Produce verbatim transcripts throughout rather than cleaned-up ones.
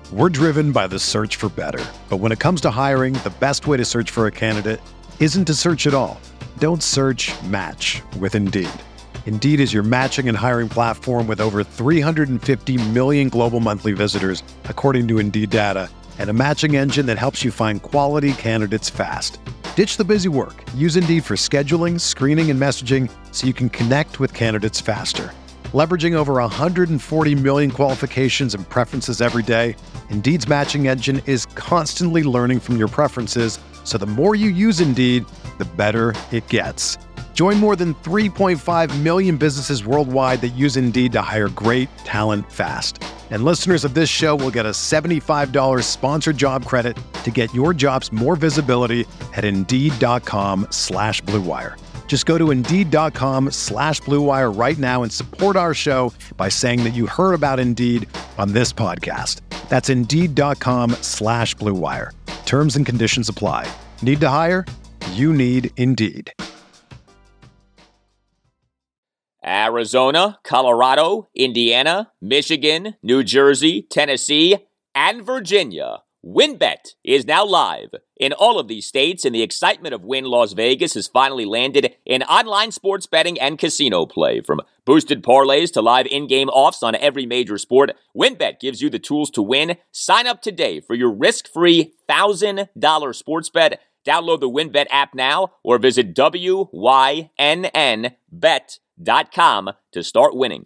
We're driven by the search for better. But when it comes to hiring, the best way to search for a candidate isn't to search at all. Don't search, match with Indeed. Indeed is your matching and hiring platform with over three hundred fifty million global monthly visitors, according to Indeed data, and a matching engine that helps you find quality candidates fast. Ditch the busy work. Use Indeed for scheduling, screening, and messaging so you can connect with candidates faster. Leveraging over one hundred forty million qualifications and preferences every day, Indeed's matching engine is constantly learning from your preferences, so the more you use Indeed, the better it gets. Join more than three point five million businesses worldwide that use Indeed to hire great talent fast. And listeners of this show will get a seventy-five dollars sponsored job credit to get your jobs more visibility at Indeed.com slash Blue Wire. Just go to Indeed.com slash Blue Wire right now and support our show by saying that you heard about Indeed on this podcast. That's Indeed.com slash Blue Wire. Terms and conditions apply. Need to hire? You need Indeed. Arizona, Colorado, Indiana, Michigan, New Jersey, Tennessee, and Virginia. WynnBET is now live in all of these states, and the excitement of Wynn Las Vegas has finally landed in online sports betting and casino play. From boosted parlays to live in-game offs on every major sport, WynnBET gives you the tools to win. Sign up today for your risk-free one thousand dollars sports bet. Download the WynnBET app now or visit W Y N N bet dot com to start winning.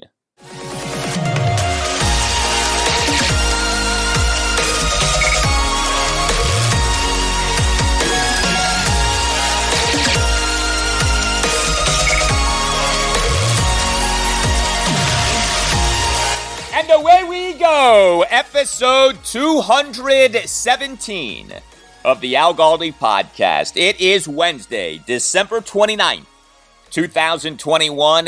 And away we go, episode two hundred seventeen of the Al Galdi podcast. It is Wednesday, December twenty-ninth, twenty twenty-one,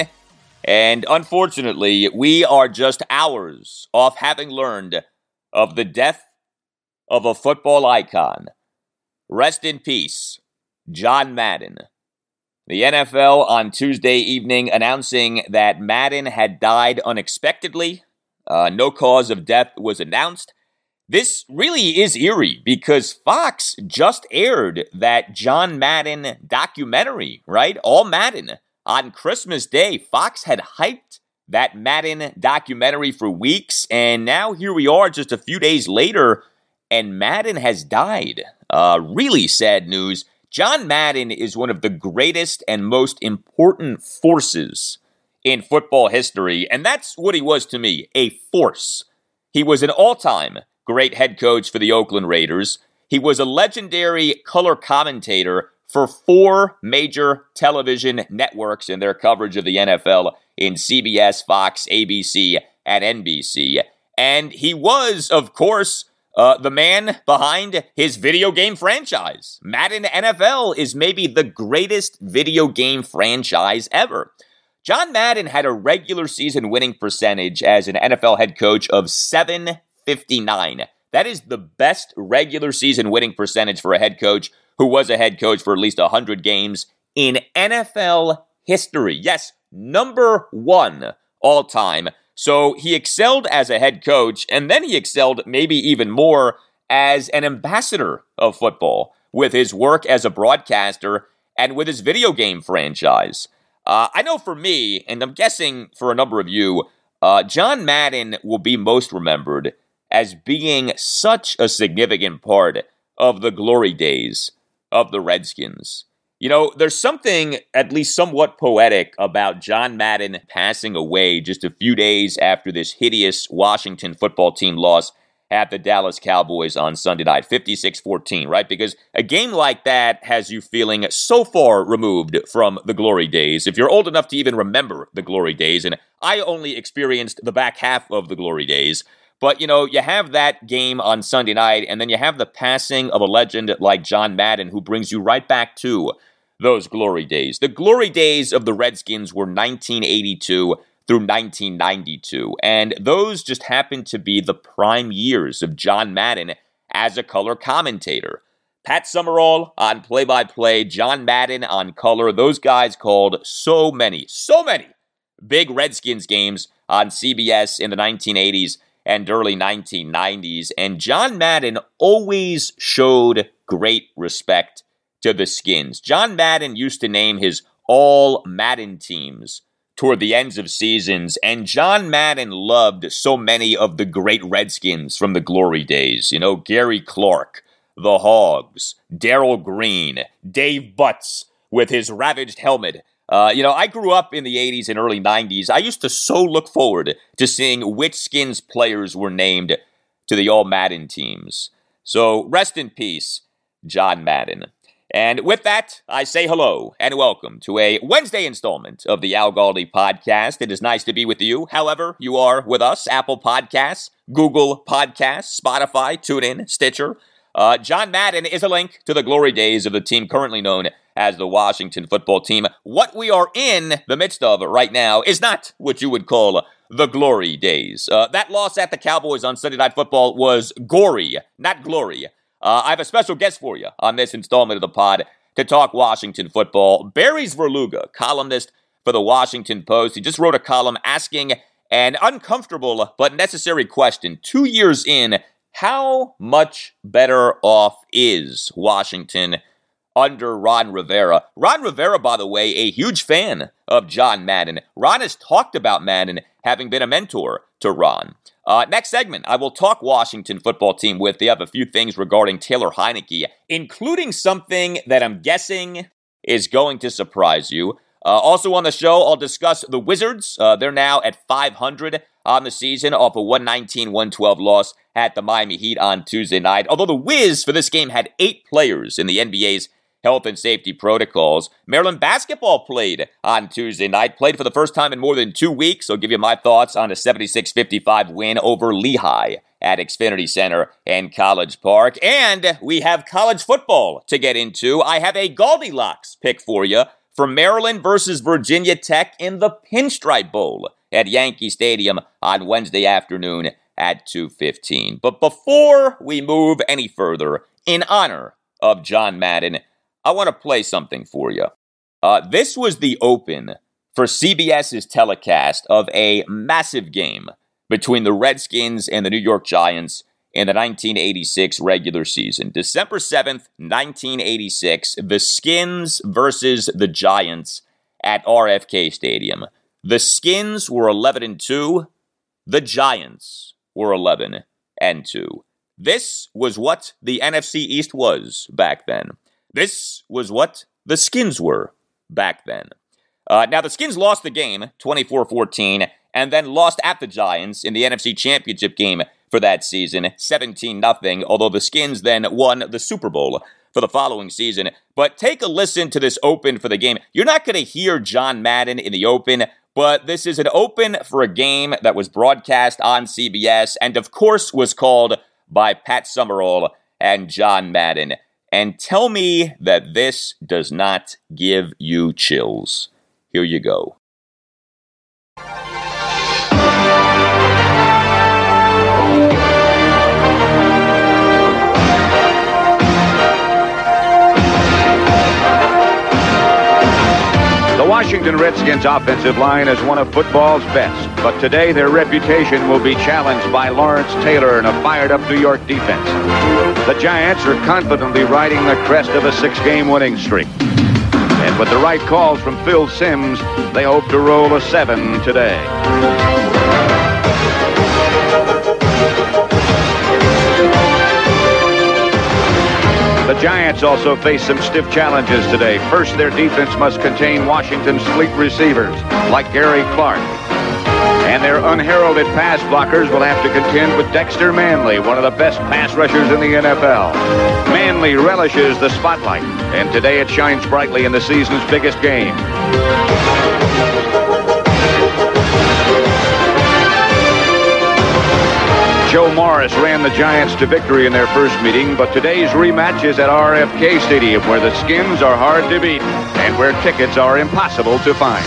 and unfortunately, we are just hours off having learned of the death of a football icon. Rest in peace, John Madden. The N F L on Tuesday evening announcing that Madden had died unexpectedly. Uh, no cause of death was announced. This really is eerie because Fox just aired that John Madden documentary, right? All Madden. On Christmas Day, Fox had hyped that Madden documentary for weeks, and now here we are just a few days later, and Madden has died. Uh, really sad news. John Madden is one of the greatest and most important forces in football history, and that's what he was to me, a force. He was an all-time great head coach for the Oakland Raiders. He was a legendary color commentator for four major television networks in their coverage of the N F L in C B S, Fox, A B C, and N B C. And he was, of course, uh, the man behind his video game franchise. Madden N F L is maybe the greatest video game franchise ever. John Madden had a regular season winning percentage as an N F L head coach of seven fifty-nine. That is the best regular season winning percentage for a head coach who was a head coach for at least one hundred games in N F L history. Yes, number one all time. So he excelled as a head coach, and then he excelled maybe even more as an ambassador of football with his work as a broadcaster and with his video game franchise. Uh, I know for me, and I'm guessing for a number of you, uh, John Madden will be most remembered as being such a significant part of the glory days of the Redskins. You know, there's something at least somewhat poetic about John Madden passing away just a few days after this hideous Washington football team loss at the Dallas Cowboys on Sunday night, fifty-six fourteen, right? Because a game like that has you feeling so far removed from the glory days. If you're old enough to even remember the glory days, and I only experienced the back half of the glory days, but, you know, you have that game on Sunday night, and then you have the passing of a legend like John Madden, who brings you right back to those glory days. The glory days of the Redskins were nineteen eighty-two through nineteen ninety-two, and those just happened to be the prime years of John Madden as a color commentator. Pat Summerall on play-by-play, John Madden on color. Those guys called so many, so many big Redskins games on C B S in the nineteen eighties and early nineteen nineties, and John Madden always showed great respect to the Skins. John Madden used to name his all-Madden teams toward the ends of seasons, and John Madden loved so many of the great Redskins from the glory days. You know, Gary Clark, the Hogs, Darrell Green, Dave Butts with his ravaged helmet. Uh, you know, I grew up in the eighties and early nineties. I used to so look forward to seeing which Skins players were named to the all-Madden teams. So rest in peace, John Madden. And with that, I say hello and welcome to a Wednesday installment of the Al Galdi Podcast. It is nice to be with you, however you are with us. Apple Podcasts, Google Podcasts, Spotify, TuneIn, Stitcher. Uh, John Madden is a link to the glory days of the team currently known as the Washington Football Team. What we are in the midst of right now is not what you would call the glory days. Uh, that loss at the Cowboys on Sunday Night Football was gory, not glory. Uh, I have a special guest for you on this installment of the pod to talk Washington football. Barry Svrluga, columnist for the Washington Post. He just wrote a column asking an uncomfortable but necessary question. Two years in, how much better off is Washington under Ron Rivera? Ron Rivera, by the way, a huge fan of John Madden. Ron has talked about Madden having been a mentor to Ron. Uh, next segment, I will talk Washington Football Team with. They have a few things regarding Taylor Heinicke, including something that I'm guessing is going to surprise you. Uh, also on the show, I'll discuss the Wizards. Uh, they're now at five hundred on the season off a one nineteen one twelve loss at the Miami Heat on Tuesday night. Although the Wiz for this game had eight players in the N B A's health and safety protocols. Maryland basketball played on Tuesday night, played for the first time in more than two weeks. I'll give you my thoughts on a seventy-six fifty-five win over Lehigh at Xfinity Center and College Park. And we have college football to get into. I have a Goldilocks pick for you for Maryland versus Virginia Tech in the Pinstripe Bowl at Yankee Stadium on Wednesday afternoon at two fifteen. But before we move any further, in honor of John Madden, I want to play something for you. Uh, this was the open for CBS's telecast of a massive game between the Redskins and the New York Giants in the nineteen eighty-six regular season. December seventh, nineteen eighty-six, the Skins versus the Giants at R F K Stadium. The Skins were eleven and two. The Giants were eleven and two. This was what the N F C East was back then. This was what the Skins were back then. Uh, now, the Skins lost the game twenty-four fourteen and then lost at the Giants in the N F C Championship game for that season, seventeen nothing, although the Skins then won the Super Bowl for the following season. But take a listen to this open for the game. You're not going to hear John Madden in the open, but this is an open for a game that was broadcast on C B S and, of course, was called by Pat Summerall and John Madden. And tell me that this does not give you chills. Here you go. The Washington Redskins offensive line is one of football's best, but today their reputation will be challenged by Lawrence Taylor and a fired-up New York defense. The Giants are confidently riding the crest of a six-game winning streak. And with the right calls from Phil Simms, they hope to roll a seven today. The Giants also face some stiff challenges today. First, their defense must contain Washington's fleet receivers, like Gary Clark. And their unheralded pass blockers will have to contend with Dexter Manley, one of the best pass rushers in the N F L. Manley relishes the spotlight, and today it shines brightly in the season's biggest game. Joe Morris ran the Giants to victory in their first meeting, but today's rematch is at R F K Stadium, where the Skins are hard to beat and where tickets are impossible to find.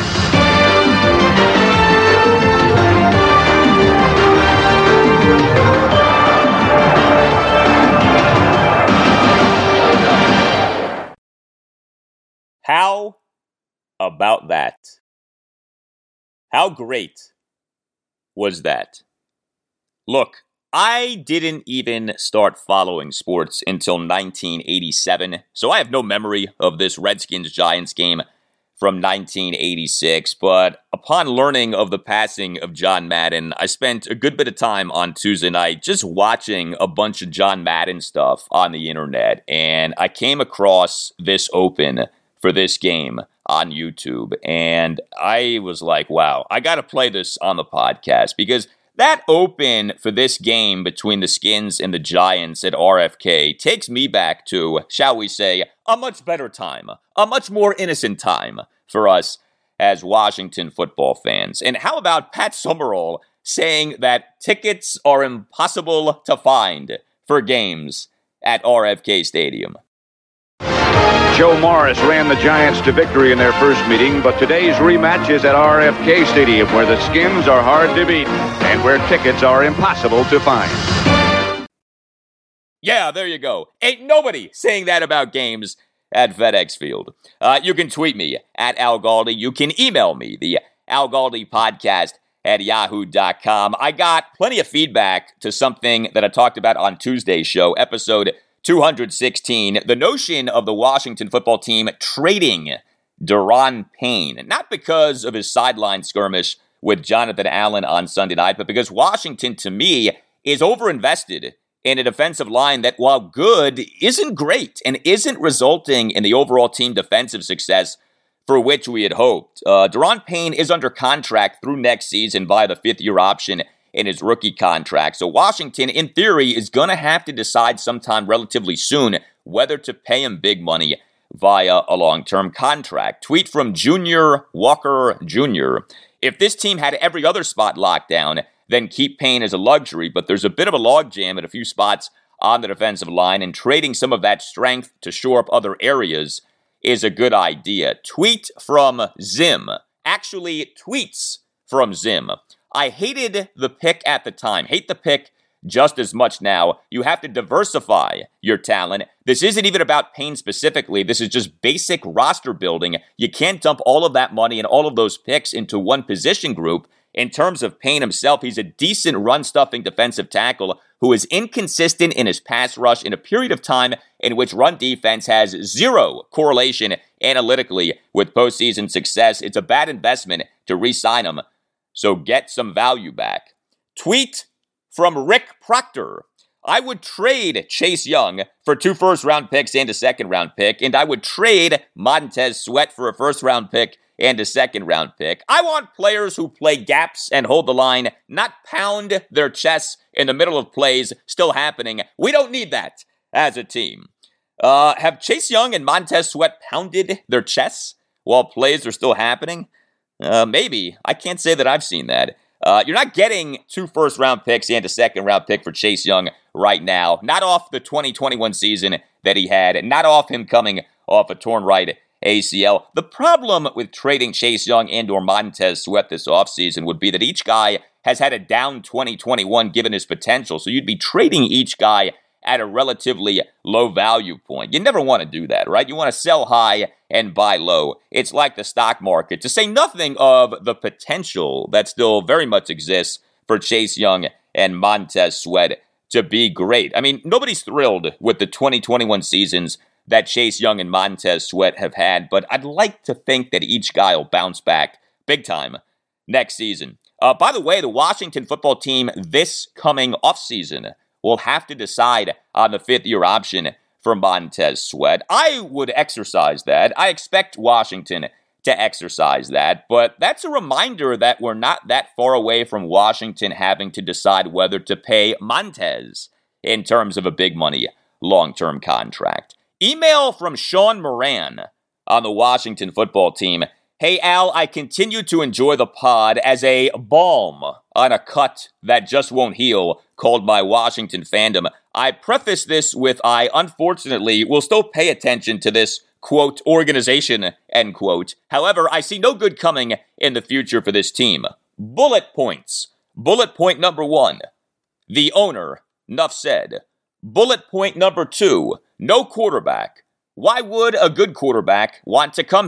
How about that? How great was that? Look, I didn't even start following sports until nineteen eighty-seven, so I have no memory of this Redskins-Giants game from nineteen eighty-six, but upon learning of the passing of John Madden, I spent a good bit of time on Tuesday night just watching a bunch of John Madden stuff on the internet, and I came across this open for this game on YouTube, and I was like, wow, I got to play this on the podcast, because that open for this game between the Skins and the Giants at R F K takes me back to, shall we say, a much better time, a much more innocent time for us as Washington football fans. And how about Pat Summerall saying that tickets are impossible to find for games at R F K Stadium? Joe Morris ran the Giants to victory in their first meeting, but today's rematch is at R F K Stadium, where the Skins are hard to beat and where tickets are impossible to find. Yeah, there you go. Ain't nobody saying that about games at FedEx Field. Uh, you can tweet me at Al Galdi. You can email me, the Al Galdi podcast at yahoo dot com. I got plenty of feedback to something that I talked about on Tuesday's show, episode two hundred sixteen, the notion of the Washington football team trading Daron Payne, not because of his sideline skirmish with Jonathan Allen on Sunday night, but because Washington, to me, is overinvested in a defensive line that, while good, isn't great and isn't resulting in the overall team defensive success for which we had hoped. Uh, Daron Payne is under contract through next season by the fifth-year option in his rookie contract. So Washington, in theory, is going to have to decide sometime relatively soon whether to pay him big money via a long-term contract. Tweet from Junior Walker Junior If this team had every other spot locked down, then keep Payne as a luxury, but there's a bit of a logjam at a few spots on the defensive line, and trading some of that strength to shore up other areas is a good idea. Tweet from Zim. Actually, tweets from Zim. I hated the pick at the time. Hate the pick just as much now. You have to diversify your talent. This isn't even about Payne specifically. This is just basic roster building. You can't dump all of that money and all of those picks into one position group. In terms of Payne himself, he's a decent run-stuffing defensive tackle who is inconsistent in his pass rush in a period of time in which run defense has zero correlation analytically with postseason success. It's a bad investment to re-sign him, so get some value back. Tweet from Rick Proctor. I would trade Chase Young for two first-round picks and a second-round pick, and I would trade Montez Sweat for a first-round pick and a second-round pick. I want players who play gaps and hold the line, not pound their chests in the middle of plays still happening. We don't need that as a team. Uh, have Chase Young and Montez Sweat pounded their chests while plays are still happening? Uh, maybe. I can't say that I've seen that. Uh, you're not getting two first-round picks and a second-round pick for Chase Young right now. Not off the twenty twenty-one season that he had, not off him coming off a torn right A C L. The problem with trading Chase Young and or Montez Sweat this offseason would be that each guy has had a down twenty twenty-one given his potential, so you'd be trading each guy at a relatively low value point. You never want to do that, right? You want to sell high and buy low. It's like the stock market, to say nothing of the potential that still very much exists for Chase Young and Montez Sweat to be great. I mean, nobody's thrilled with the twenty twenty-one seasons that Chase Young and Montez Sweat have had, but I'd like to think that each guy will bounce back big time next season. Uh, by the way, the Washington football team this coming offseason will have to decide on the fifth-year option for Montez Sweat. I would exercise that. I expect Washington to exercise that, but that's a reminder that we're not that far away from Washington having to decide whether to pay Montez in terms of a big money long-term contract. Email from Sean Moran on the Washington football team. Hey, Al, I continue to enjoy the pod as a balm on a cut that just won't heal called my Washington fandom. I preface this with I, unfortunately, will still pay attention to this, quote, organization, end quote. However, I see no good coming in the future for this team. Bullet points. Bullet point number one, the owner, nuff said. Bullet point number two, no quarterback. Why would a good quarterback want to come here?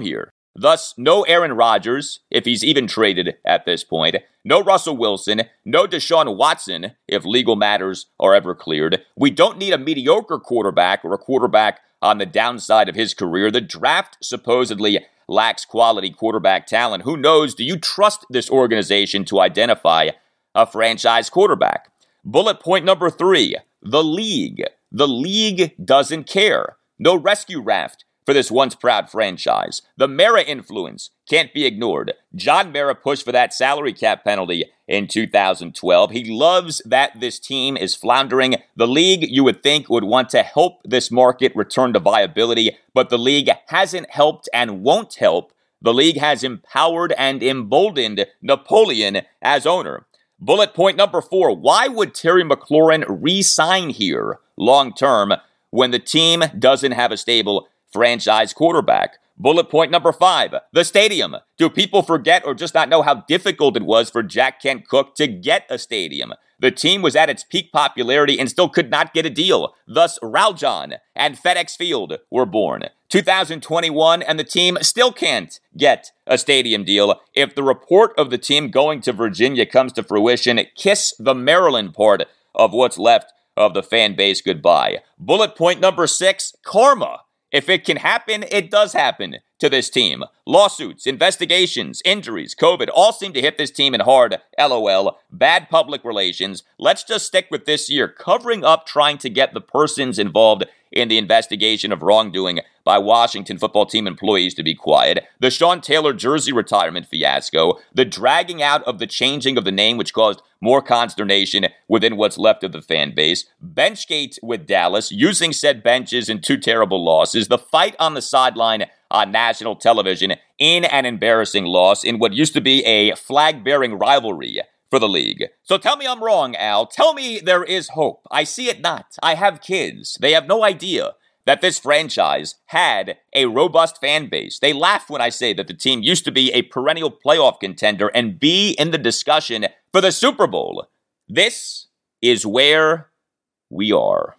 Thus, no Aaron Rodgers, if he's even traded at this point, no Russell Wilson, no Deshaun Watson, if legal matters are ever cleared. We don't need a mediocre quarterback or a quarterback on the downside of his career. The draft supposedly lacks quality quarterback talent. Who knows? Do you trust this organization to identify a franchise quarterback? Bullet point number three, the league. The league doesn't care. No rescue raft for this once proud franchise. The Mara influence can't be ignored. John Mara pushed for that salary cap penalty in two thousand twelve. He loves that this team is floundering. The league, you would think, would want to help this market return to viability, but the league hasn't helped and won't help. The league has empowered and emboldened Napoleon as owner. Bullet point number four, why would Terry McLaurin re-sign here long-term when the team doesn't have a stable franchise quarterback? Bullet point number five, the stadium. Do people forget or just not know how difficult it was for Jack Kent Cooke to get a stadium? The team was at its peak popularity and still could not get a deal. Thus, Raljon and FedEx Field were born. two thousand twenty-one, and the team still can't get a stadium deal. If the report of the team going to Virginia comes to fruition, kiss the Maryland part of what's left of the fan base goodbye. Bullet point number six, karma. If it can happen, it does happen to this team. Lawsuits, investigations, injuries, COVID all seem to hit this team in hard. LOL. Bad public relations. Let's just stick with this year, covering up trying to get the persons involved in the investigation of wrongdoing by Washington football team employees to be quiet. The Sean Taylor jersey retirement fiasco. The dragging out of the changing of the name, which caused more consternation within what's left of the fan base. Benchgate with Dallas, using said benches in two terrible losses. The fight on the sideline on national television in an embarrassing loss in what used to be a flag-bearing rivalry for the league. So tell me I'm wrong, Al. Tell me there is hope. I see it not. I have kids. They have no idea that this franchise had a robust fan base. They laugh when I say that the team used to be a perennial playoff contender and be in the discussion for the Super Bowl. This is where we are.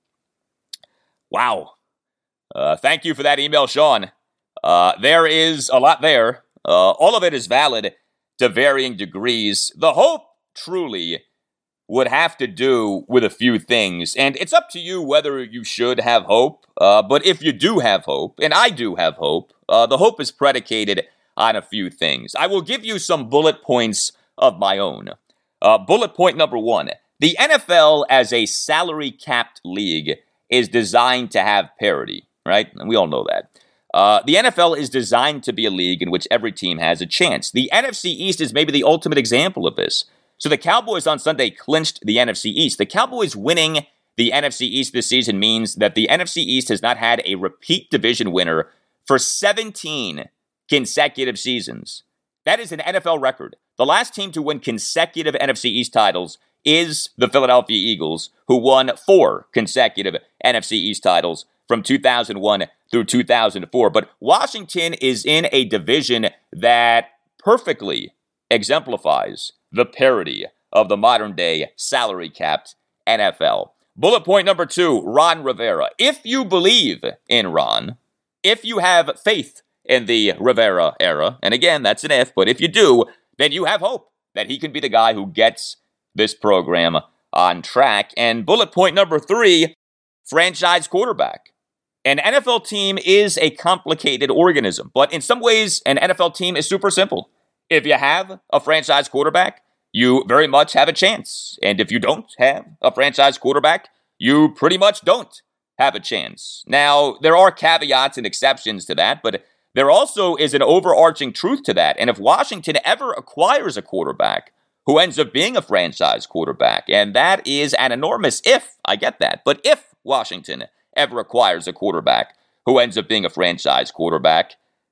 Wow. Uh, thank you for that email, Sean. Uh, there is a lot there. Uh, all of it is valid to varying degrees. The hope truly would have to do with a few things, and it's up to you whether you should have hope. Uh, but if you do have hope, and I do have hope, uh, the hope is predicated on a few things. I will give you some bullet points of my own. Uh, bullet point number one, the N F L as a salary-capped league is designed to have parity, right? And we all know that. Uh, the N F L is designed to be a league in which every team has a chance. The N F C East is maybe the ultimate example of this. So the Cowboys on Sunday clinched the N F C East. The Cowboys winning the N F C East this season means that the N F C East has not had a repeat division winner for seventeen consecutive seasons. That is an N F L record. The last team to win consecutive N F C East titles is the Philadelphia Eagles, who won four consecutive N F C East titles from two thousand one through two thousand four. But Washington is in a division that perfectly exemplifies the parity of the modern-day salary-capped N F L. Bullet point number two, Ron Rivera. If you believe in Ron, if you have faith in the Rivera era, and again, that's an if, but if you do, then you have hope that he can be the guy who gets this program on track. And bullet point number three, franchise quarterback. An N F L team is a complicated organism, but in some ways, an N F L team is super simple. If you have a franchise quarterback, you very much have a chance. And if you don't have a franchise quarterback, you pretty much don't have a chance. Now, there are caveats and exceptions to that, but there also is an overarching truth to that. And if Washington ever acquires a quarterback who ends up being a franchise quarterback, and that is an enormous if, I get that, but if Washington ever acquires a quarterback who ends up being a franchise quarterback,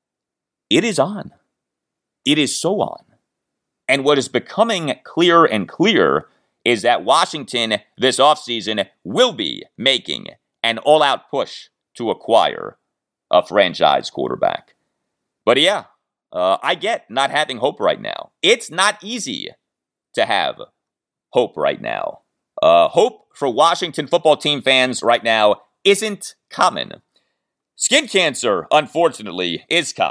it is on. It is so on. And what is becoming clearer and clearer is that Washington this offseason will be making an all-out push to acquire a franchise quarterback. But yeah, uh, I get not having hope right now. It's not easy to have hope right now. Uh, hope for Washington football team fans right now isn't common. Skin cancer, unfortunately, is common.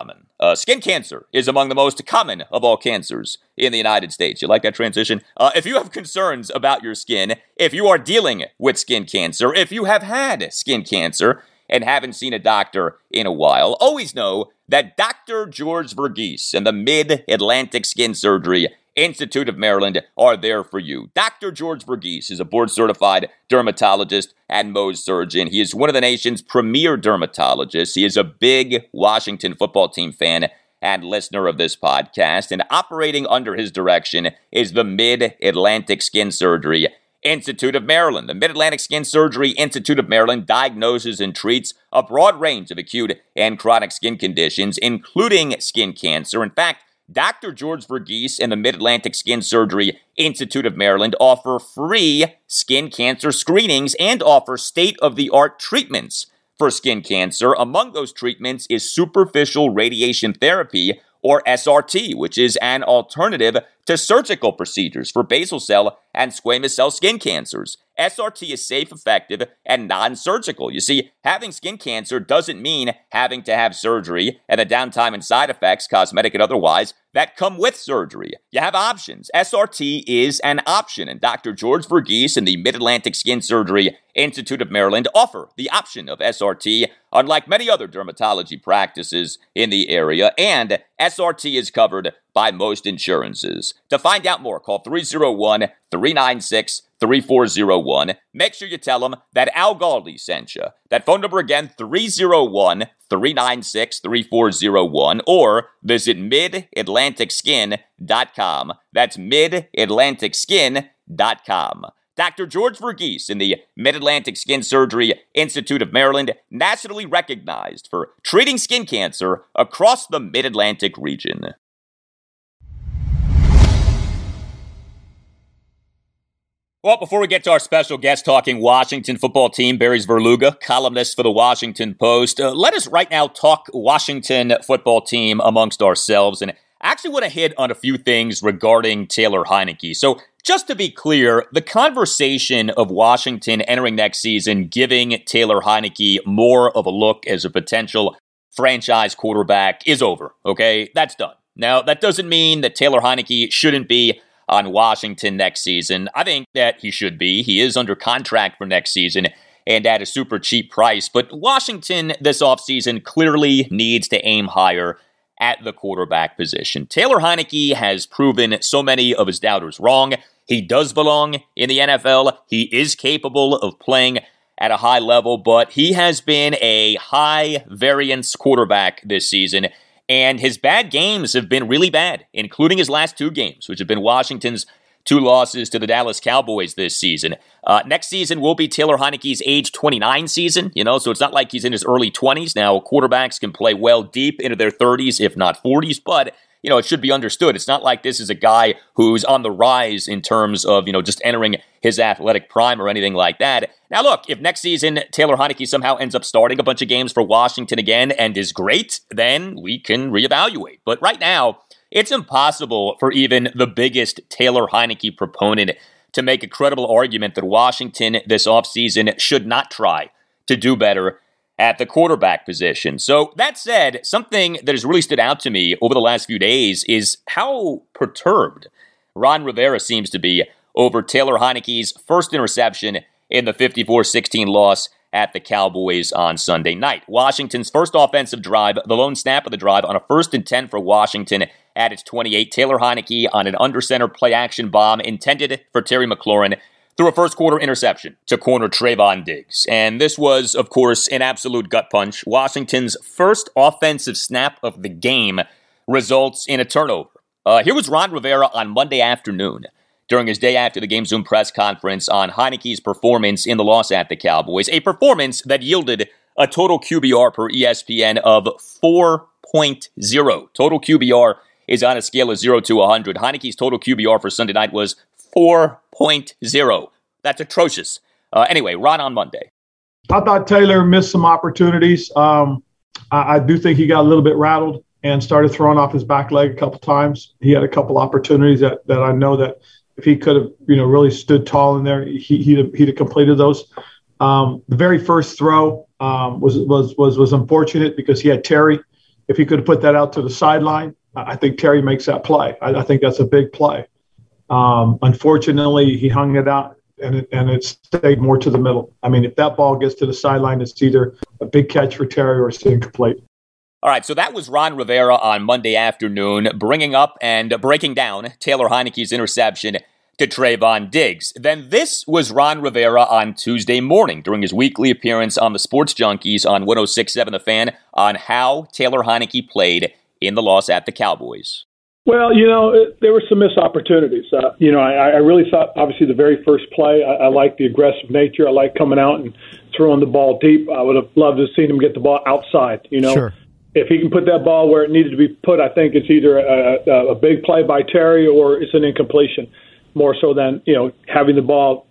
Uh, skin cancer is among the most common of all cancers in the United States. You like that transition? Uh, if you have concerns about your skin, if you are dealing with skin cancer, if you have had skin cancer and haven't seen a doctor in a while, always know that Doctor George Verghese and the Mid-Atlantic Skin Surgery Institute of Maryland are there for you. Doctor George Verghese is a board-certified dermatologist and Mohs surgeon. He is one of the nation's premier dermatologists. He is a big Washington football team fan and listener of this podcast. And operating under his direction is the Mid-Atlantic Skin Surgery Institute of Maryland. The Mid-Atlantic Skin Surgery Institute of Maryland diagnoses and treats a broad range of acute and chronic skin conditions, including skin cancer. In fact, Doctor George Verghese and the Mid-Atlantic Skin Surgery Institute of Maryland offer free skin cancer screenings and offer state-of-the-art treatments for skin cancer. Among those treatments is superficial radiation therapy, or S R T, which is an alternative to surgical procedures for basal cell and squamous cell skin cancers. S R T is safe, effective, and non-surgical. You see, having skin cancer doesn't mean having to have surgery and the downtime and side effects, cosmetic and otherwise, that come with surgery. You have options. S R T is an option, and Doctor George Verghese and the Mid-Atlantic Skin Surgery Institute of Maryland offer the option of S R T, unlike many other dermatology practices in the area, and S R T is covered by most insurances. To find out more, call three oh one, three nine six, three four oh one. Make sure you tell them that Al Galdi sent you. That phone number again, three oh one, three nine six, three four oh one, or visit mid atlantic skin dot com. That's mid atlantic skin dot com. Doctor George Verghese in the Mid-Atlantic Skin Surgery Institute of Maryland, nationally recognized for treating skin cancer across the Mid-Atlantic region. Well, before we get to our special guest talking Washington football team, Barry Svrluga, columnist for the Washington Post, uh, let us right now talk Washington football team amongst ourselves. And I actually want to hit on a few things regarding Taylor Heinicke. So just to be clear, the conversation of Washington entering next season, giving Taylor Heinicke more of a look as a potential franchise quarterback is over, okay? That's done. Now, that doesn't mean that Taylor Heinicke shouldn't be on Washington next season. I think that he should be. He is under contract for next season and at a super cheap price. But Washington this offseason clearly needs to aim higher at the quarterback position. Taylor Heinicke has proven so many of his doubters wrong. He does belong in the N F L. He is capable of playing at a high level, but he has been a high variance quarterback this season. And his bad games have been really bad, including his last two games, which have been Washington's two losses to the Dallas Cowboys this season. Uh, next season will be Taylor Heinicke's age twenty-nine season, you know, so it's not like he's in his early twenties. Now, quarterbacks can play well deep into their thirties, if not forties, but you know, it should be understood. It's not like this is a guy who's on the rise in terms of, you know, just entering his athletic prime or anything like that. Now, look, if next season Taylor Heinicke somehow ends up starting a bunch of games for Washington again and is great, then we can reevaluate. But right now, it's impossible for even the biggest Taylor Heinicke proponent to make a credible argument that Washington this offseason should not try to do better at the quarterback position. So that said, something that has really stood out to me over the last few days is how perturbed Ron Rivera seems to be over Taylor Heinicke's first interception in the fifty-four sixteen loss at the Cowboys on Sunday night. Washington's first offensive drive, the lone snap of the drive on a first and ten for Washington at its twenty-eight. Taylor Heinicke on an under-center play-action bomb intended for Terry McLaurin threw a first-quarter interception to corner Trayvon Diggs. And this was, of course, an absolute gut punch. Washington's first offensive snap of the game results in a turnover. Uh, here was Ron Rivera on Monday afternoon during his day after the game Zoom press conference on Heinicke's performance in the loss at the Cowboys, a performance that yielded a total Q B R per E S P N of four point oh. Total Q B R is on a scale of zero to one hundred. Heinicke's total Q B R for Sunday night was four point oh. That's atrocious. Uh, anyway, Ron on Monday. I thought Taylor missed some opportunities. Um, I, I do think he got a little bit rattled and started throwing off his back leg a couple times. He had a couple opportunities that, that I know that if he could have, you know, really stood tall in there, he, he'd, have, he'd have completed those. Um, the very first throw um, was, was was was unfortunate because he had Terry if he could have put that out to the sideline, I think Terry makes that play. I, I think that's a big play. Um, unfortunately, he hung it out, and it, and it stayed more to the middle. I mean, if that ball gets to the sideline, it's either a big catch for Terry or it's incomplete. All right, so that was Ron Rivera on Monday afternoon, bringing up and breaking down Taylor Heinicke's interception to Trayvon Diggs. Then this was Ron Rivera on Tuesday morning during his weekly appearance on the Sports Junkies on one oh six point seven The Fan on how Taylor Heinicke played in the loss at the Cowboys. Well, you know, it, there were some missed opportunities. Uh, you know, I, I really thought, obviously, the very first play, I, I like the aggressive nature. I like coming out and throwing the ball deep. I would have loved to have seen him get the ball outside, you know. Sure. If he can put that ball where it needed to be put, I think it's either a, a, a big play by Terry or it's an incompletion, more so than, you know, having the ball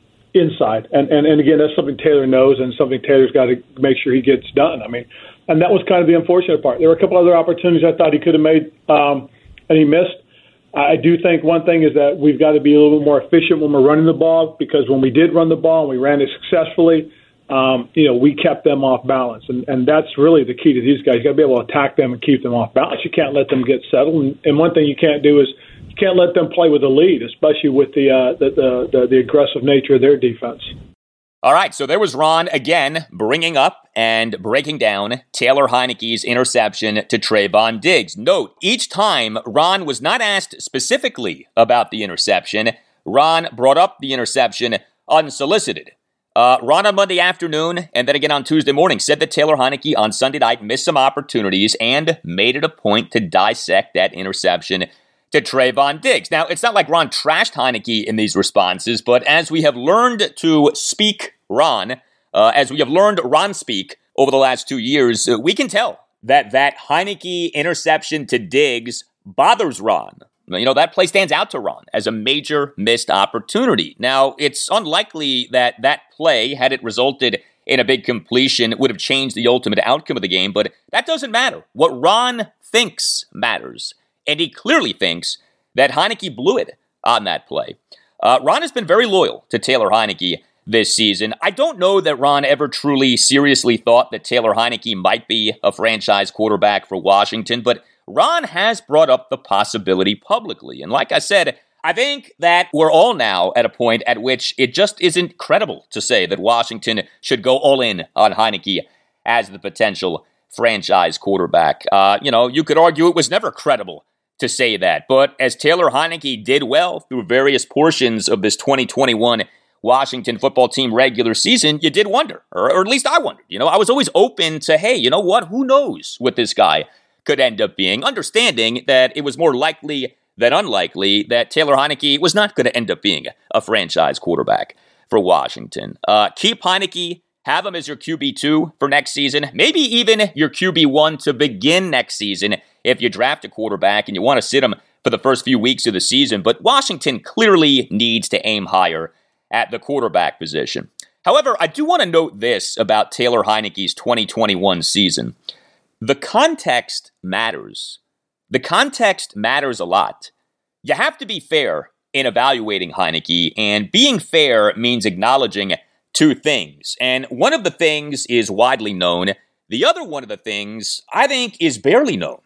inside. And, and, and again, that's something Taylor knows and something Taylor's got to make sure he gets done. I mean, and that was kind of the unfortunate part. There were a couple other opportunities I thought he could have made, um, and he missed. I do think one thing is that we've got to be a little bit more efficient when we're running the ball, because when we did run the ball and we ran it successfully, Um, you know, we kept them off balance, and, and that's really the key to these guys. You got to be able to attack them and keep them off balance. You can't let them get settled, and, and one thing you can't do is you can't let them play with the lead, especially with the, uh, the, the, the the aggressive nature of their defense. All right, so there was Ron again bringing up and breaking down Taylor Heinicke's interception to Trayvon Diggs. Note, each time Ron was not asked specifically about the interception, Ron brought up the interception unsolicited. Uh, Ron on Monday afternoon, and then again on Tuesday morning, said that Taylor Heinicke on Sunday night missed some opportunities and made it a point to dissect that interception to Trayvon Diggs. Now, it's not like Ron trashed Heinicke in these responses, but as we have learned to speak Ron, uh, as we have learned Ron speak over the last two years, uh, we can tell that that Heinicke interception to Diggs bothers Ron. You know, that play stands out to Ron as a major missed opportunity. Now, it's unlikely that that play, had it resulted in a big completion, would have changed the ultimate outcome of the game, but that doesn't matter. What Ron thinks matters, and he clearly thinks that Heinicke blew it on that play. Uh, Ron has been very loyal to Taylor Heinicke this season. I don't know that Ron ever truly seriously thought that Taylor Heinicke might be a franchise quarterback for Washington, but Ron has brought up the possibility publicly. And like I said, I think that we're all now at a point at which it just isn't credible to say that Washington should go all in on Heinicke as the potential franchise quarterback. Uh, you know, you could argue it was never credible to say that. But as Taylor Heinicke did well through various portions of this twenty twenty-one Washington football team regular season, you did wonder, or, or at least I wondered. You know, I was always open to, hey, you know what? Who knows what this guy could end up being, understanding that it was more likely than unlikely that Taylor Heinicke was not going to end up being a franchise quarterback for Washington. Uh, keep Heinicke, have him as your Q B two for next season, maybe even your Q B one to begin next season if you draft a quarterback and you want to sit him for the first few weeks of the season. But Washington clearly needs to aim higher at the quarterback position. However, I do want to note this about Taylor Heinicke's twenty twenty-one season. The context matters. The context matters a lot. You have to be fair in evaluating Heinicke, and being fair means acknowledging two things. And one of the things is widely known. The other one of the things, I think, is barely known.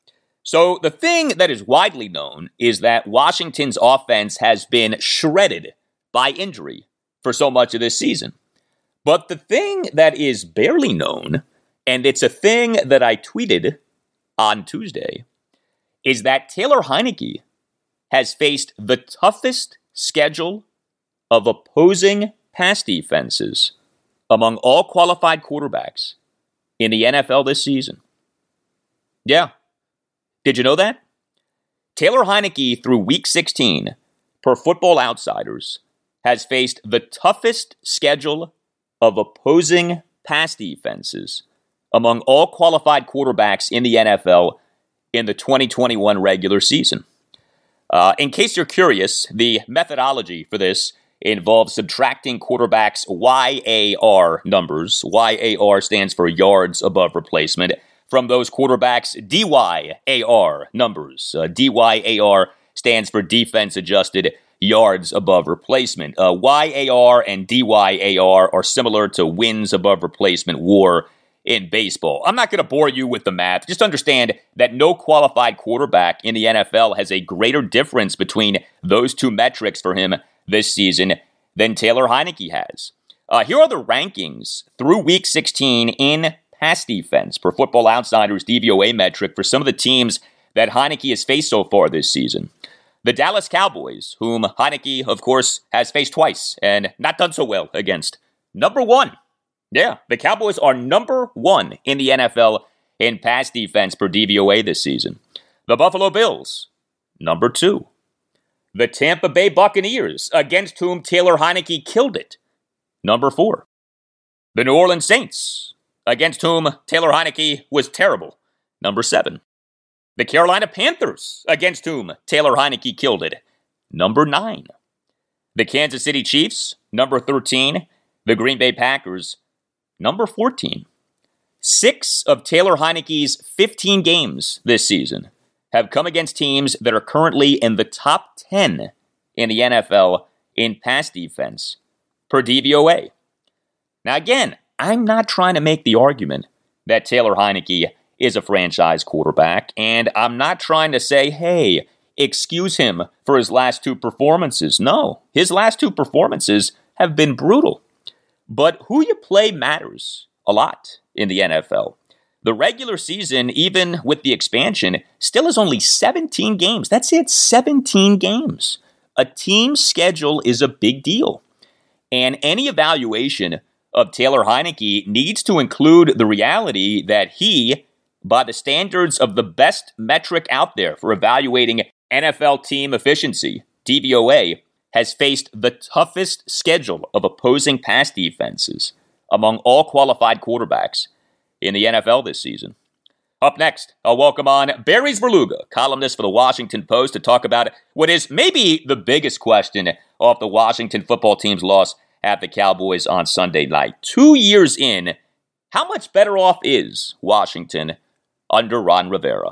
So the thing that is widely known is that Washington's offense has been shredded by injury for so much of this season. But the thing that is barely known, and it's a thing that I tweeted on Tuesday, is that Taylor Heinicke has faced the toughest schedule of opposing pass defenses among all qualified quarterbacks in the N F L this season. Yeah. Did you know that? Taylor Heinicke, through Week sixteen, per Football Outsiders, has faced the toughest schedule of opposing pass defenses among all qualified quarterbacks in the N F L in the twenty twenty-one regular season. Uh, in case you're curious, the methodology for this involves subtracting quarterbacks' Y A R numbers. Y A R stands for yards above replacement, from those quarterbacks' D Y A R numbers. Uh, D Y A R stands for defense-adjusted yards above replacement. Uh, Y A R and D Y A R are similar to wins above replacement W A R in baseball. I'm not going to bore you with the math. Just understand that no qualified quarterback in the N F L has a greater difference between those two metrics for him this season than Taylor Heinicke has. Uh, here are the rankings through Week sixteen in pass defense per Football Outsiders D V O A metric for some of the teams that Heinicke has faced so far this season. The Dallas Cowboys, whom Heinicke, of course, has faced twice and not done so well against. Number one. Yeah, the Cowboys are number one in the N F L in pass defense per D V O A this season. The Buffalo Bills, number two. The Tampa Bay Buccaneers, against whom Taylor Heinicke killed it, number four. The New Orleans Saints, against whom Taylor Heinicke was terrible, number seven. The Carolina Panthers, against whom Taylor Heinicke killed it, number nine. The Kansas City Chiefs, number thirteen. The Green Bay Packers, number fourteen. Six of Taylor Heinicke's fifteen games this season have come against teams that are currently in the top ten in the N F L in pass defense per D V O A. Now again, I'm not trying to make the argument that Taylor Heinicke is a franchise quarterback, and I'm not trying to say, hey, excuse him for his last two performances. No, his last two performances have been brutal. But who you play matters a lot in the N F L. The regular season, even with the expansion, still is only seventeen games. That's it, seventeen games. A team's schedule is a big deal. And any evaluation of Taylor Heinicke needs to include the reality that he, by the standards of the best metric out there for evaluating N F L team efficiency, D V O A, has faced the toughest schedule of opposing pass defenses among all qualified quarterbacks in the N F L this season. Up next, I'll welcome on Barry Svrluga, columnist for the Washington Post, to talk about what is maybe the biggest question off the Washington football team's loss at the Cowboys on Sunday night. Two years in, how much better off is Washington under Ron Rivera?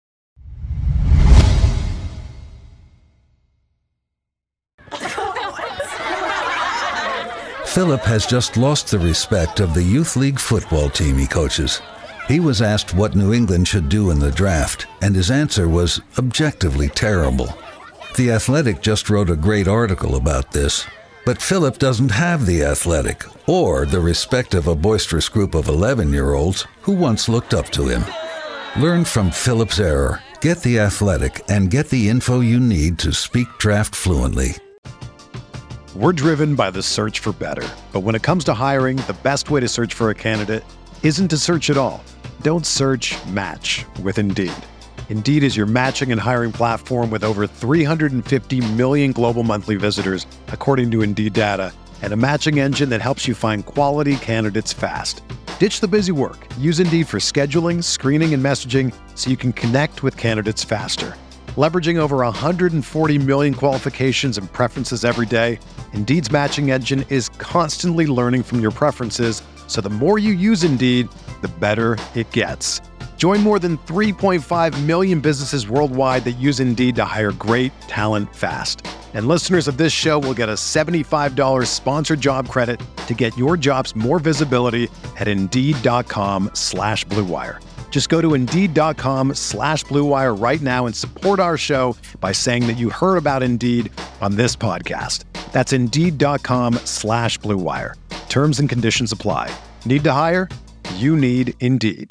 Philip has just lost the respect of the youth league football team he coaches. He was asked what New England should do in the draft, and his answer was objectively terrible. The Athletic just wrote a great article about this, but Philip doesn't have the Athletic or the respect of a boisterous group of eleven-year-olds who once looked up to him. Learn from Philip's error, get the Athletic, and get the info you need to speak draft fluently. We're driven by the search for better. But when it comes to hiring, the best way to search for a candidate isn't to search at all. Don't search, match with Indeed. Indeed is your matching and hiring platform with over three hundred fifty million global monthly visitors, according to Indeed data, and a matching engine that helps you find quality candidates fast. Ditch the busy work. Use Indeed for scheduling, screening, and messaging so you can connect with candidates faster. Leveraging over one hundred forty million qualifications and preferences every day, Indeed's matching engine is constantly learning from your preferences, so the more you use Indeed, the better it gets. Join more than three point five million businesses worldwide that use Indeed to hire great talent fast. And listeners of this show will get a seventy-five dollars sponsored job credit to get your jobs more visibility at Indeed.com slash Blue Wire. Just go to Indeed.com slash Blue Wire right now and support our show by saying that you heard about Indeed on this podcast. That's Indeed.com slash Blue Wire. Terms and conditions apply. Need to hire? You need Indeed.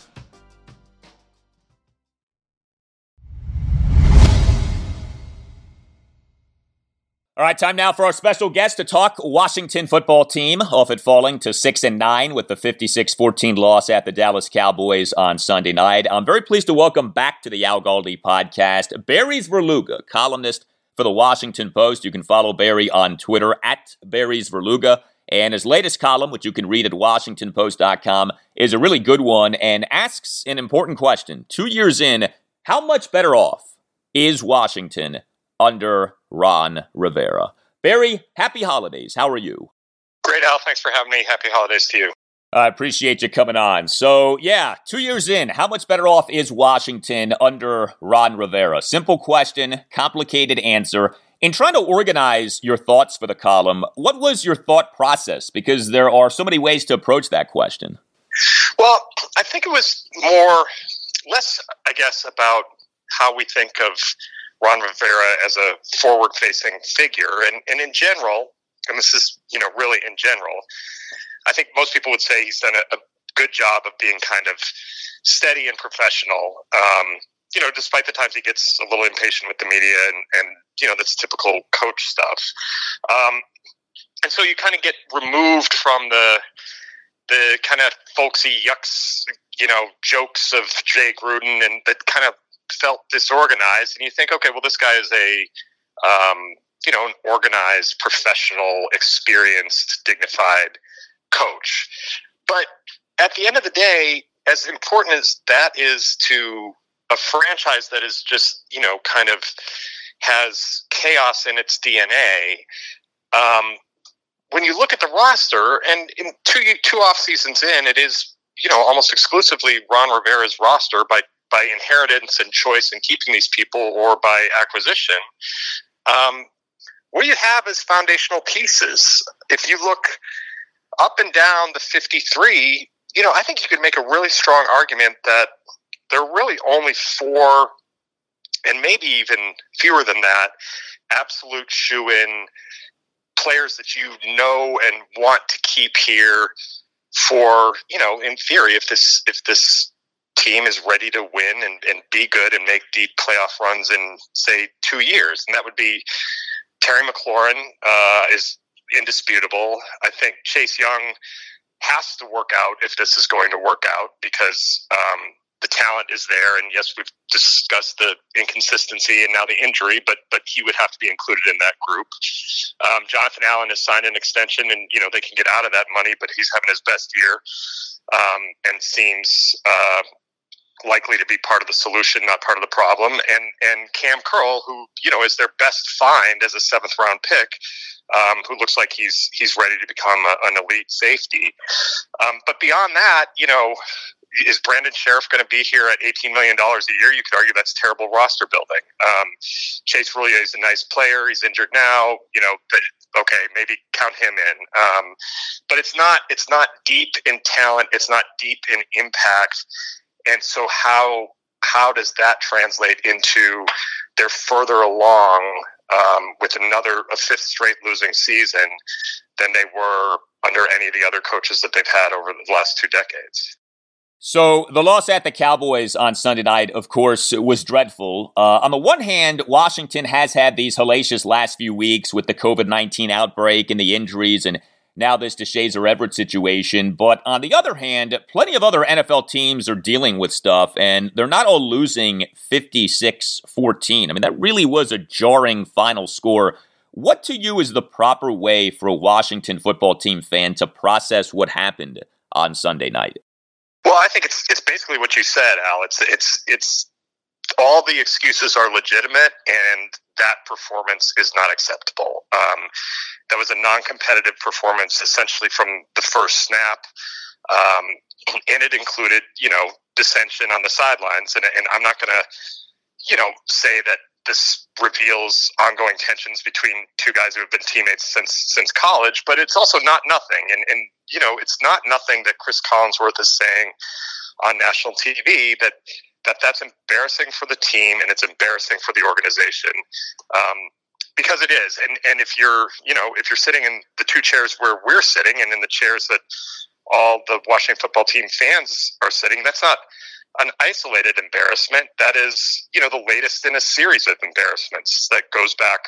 All right, time now for our special guest to talk Washington football team, off it falling to six and nine with the fifty-six fourteen loss at the Dallas Cowboys on Sunday night. I'm very pleased to welcome back to the Al Galdi podcast, Barry Svrluga, columnist for the Washington Post. You can follow Barry on Twitter at Barry Svrluga. And his latest column, which you can read at Washington Post dot com, is a really good one and asks an important question. Two years in, how much better off is Washington under Ron Rivera? Barry, happy holidays. How are you? Great, Al. Thanks for having me. Happy holidays to you. I appreciate you coming on. So, yeah, two years in, how much better off is Washington under Ron Rivera? Simple question, complicated answer. In trying to organize your thoughts for the column, what was your thought process? Because there are so many ways to approach that question. Well, I think it was more, less, I guess, about how we think of Ron Rivera as a forward-facing figure. And, and in general, and this is, you know, really in general, I think most people would say he's done a, a good job of being kind of steady and professional, um, you know, despite the times he gets a little impatient with the media and, and you know, that's typical coach stuff. Um, and so you kind of get removed from the the kind of folksy yucks, you know, jokes of Jay Gruden, and that kind of felt disorganized. And you think, okay, well, this guy is a, um, you know, an organized, professional, experienced, dignified coach. But at the end of the day, as important as that is to a franchise that is just, you know, kind of has chaos in its D N A, um, when you look at the roster, and in two two off seasons in, it is, you know, almost exclusively Ron Rivera's roster by by inheritance and choice and keeping these people, or by acquisition. Um, what you have is foundational pieces. If you look up and down the fifty-three, you know, I think you could make a really strong argument that there are really only four, and maybe even fewer than that, absolute shoe-in players that you know and want to keep here for, you know, in theory, if this if this team is ready to win and, and be good and make deep playoff runs in, say, two years. And that would be Terry McLaurin uh, is indisputable. I think Chase Young has to work out if this is going to work out, because um, the talent is there. And yes, we've discussed the inconsistency and now the injury, but but he would have to be included in that group. Um, Jonathan Allen has signed an extension, and you know they can get out of that money, but he's having his best year um, and seems uh, likely to be part of the solution, not part of the problem. And and Cam Curl, who you know is their best find as a seventh round pick, um, who looks like he's he's ready to become a, an elite safety. Um, but beyond that, you know. Is Brandon Sheriff going to be here at eighteen million dollars a year? You could argue that's terrible roster building. Um, Chase Roulier is a nice player. He's injured now. You know, but, okay, maybe count him in. Um, but it's not. It's not deep in talent. It's not deep in impact. And so, how how does that translate into they're further along um, with another a fifth straight losing season than they were under any of the other coaches that they've had over the last two decades? So the loss at the Cowboys on Sunday night, of course, was dreadful. Uh, on the one hand, Washington has had these hellacious last few weeks with the covid nineteen outbreak and the injuries, and now this DeShazer Everett situation. But on the other hand, plenty of other N F L teams are dealing with stuff, and they're not all losing fifty-six fourteen. I mean, that really was a jarring final score. What to you is the proper way for a Washington football team fan to process what happened on Sunday night? Well, I think it's it's basically what you said, Al. It's it's it's all the excuses are legitimate, and that performance is not acceptable. Um, that was a non-competitive performance, essentially from the first snap, um, and it included, you know, dissension on the sidelines. And and I'm not going to, you know, say that this reveals ongoing tensions between two guys who have been teammates since since college, but it's also not nothing. And, and you know, it's not nothing that Chris Collinsworth is saying on national T V that, that that's embarrassing for the team and it's embarrassing for the organization, um, because it is. And and if you're you know if you're sitting in the two chairs where we're sitting and in the chairs that all the Washington football team fans are sitting, that's not an isolated embarrassment. That is, you know, the latest in a series of embarrassments that goes back,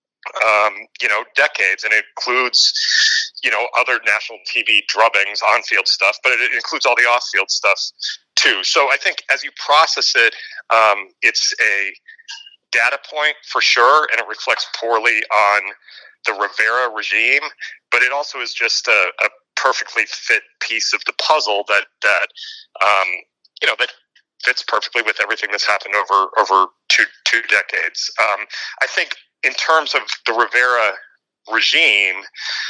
um, you know, decades, and it includes, you know, other national T V drubbings, on-field stuff, but it includes all the off-field stuff too. So I think as you process it, um, it's a data point for sure, and it reflects poorly on the Rivera regime, but it also is just a, a perfectly fit piece of the puzzle that that. Um, you know, that fits perfectly with everything that's happened over, over two, two decades. Um, I think in terms of the Rivera regime,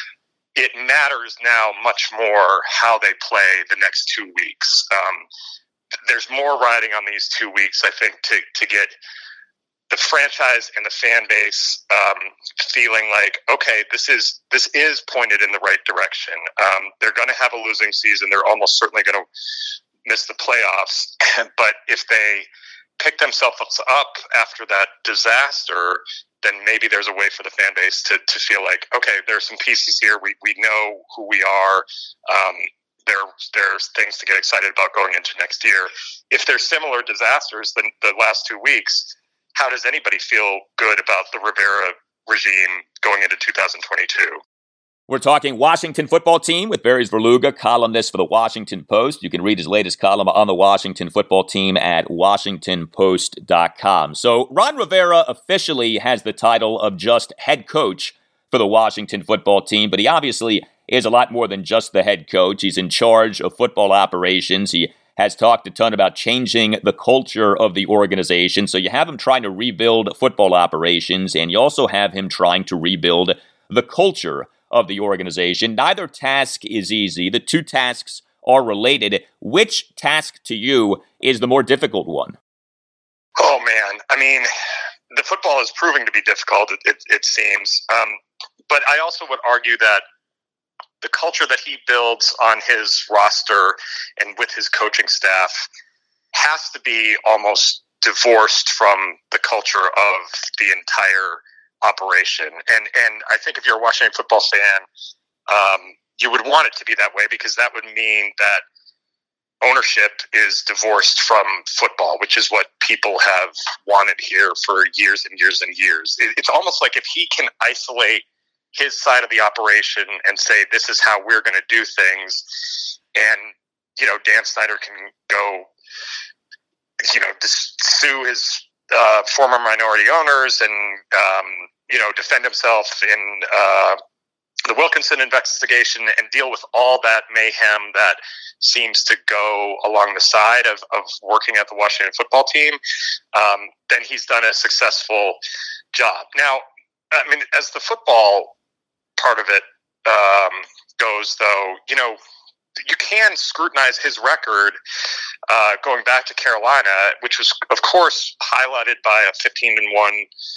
it matters now much more how they play the next two weeks. Um, there's more riding on these two weeks, I think, to, to get the franchise and the fan base um, feeling like, okay, this is this is pointed in the right direction. Um, they're going to have a losing season. They're almost certainly going to miss the playoffs. But if they pick themselves up after that disaster, then maybe there's a way for the fan base to, to feel like, okay, there's some pieces here. We we know who we are. Um, there there's things to get excited about going into next year. If there's similar disasters than the last two weeks, how does anybody feel good about the Rivera regime going into two thousand twenty-two? We're talking Washington football team with Barry Svrluga, columnist for the Washington Post. You can read his latest column on the Washington football team at washington post dot com. So Ron Rivera officially has the title of just head coach for the Washington football team, but he obviously is a lot more than just the head coach. He's in charge of football operations. He has talked a ton about changing the culture of the organization. So you have him trying to rebuild football operations, and you also have him trying to rebuild the culture of the organization. Neither task is easy. The two tasks are related. Which task to you is the more difficult one? Oh, man. I mean, the football is proving to be difficult, it, it, it seems. Um, but I also would argue that the culture that he builds on his roster and with his coaching staff has to be almost divorced from the culture of the entire operation. And and I think if you're a Washington football fan, um, you would want it to be that way, because that would mean that ownership is divorced from football, which is what people have wanted here for years and years and years. It, it's almost like if he can isolate his side of the operation and say, this is how we're going to do things, and, you know, Dan Snyder can go, you know, dis- sue his uh, former minority owners and, um, you know, defend himself in uh, the Wilkinson investigation and deal with all that mayhem that seems to go along the side of, of working at the Washington football team, um, then he's done a successful job. Now, I mean, as the football part of it um, goes, though, you know, you can scrutinize his record uh, going back to Carolina, which was, of course, highlighted by a fifteen and one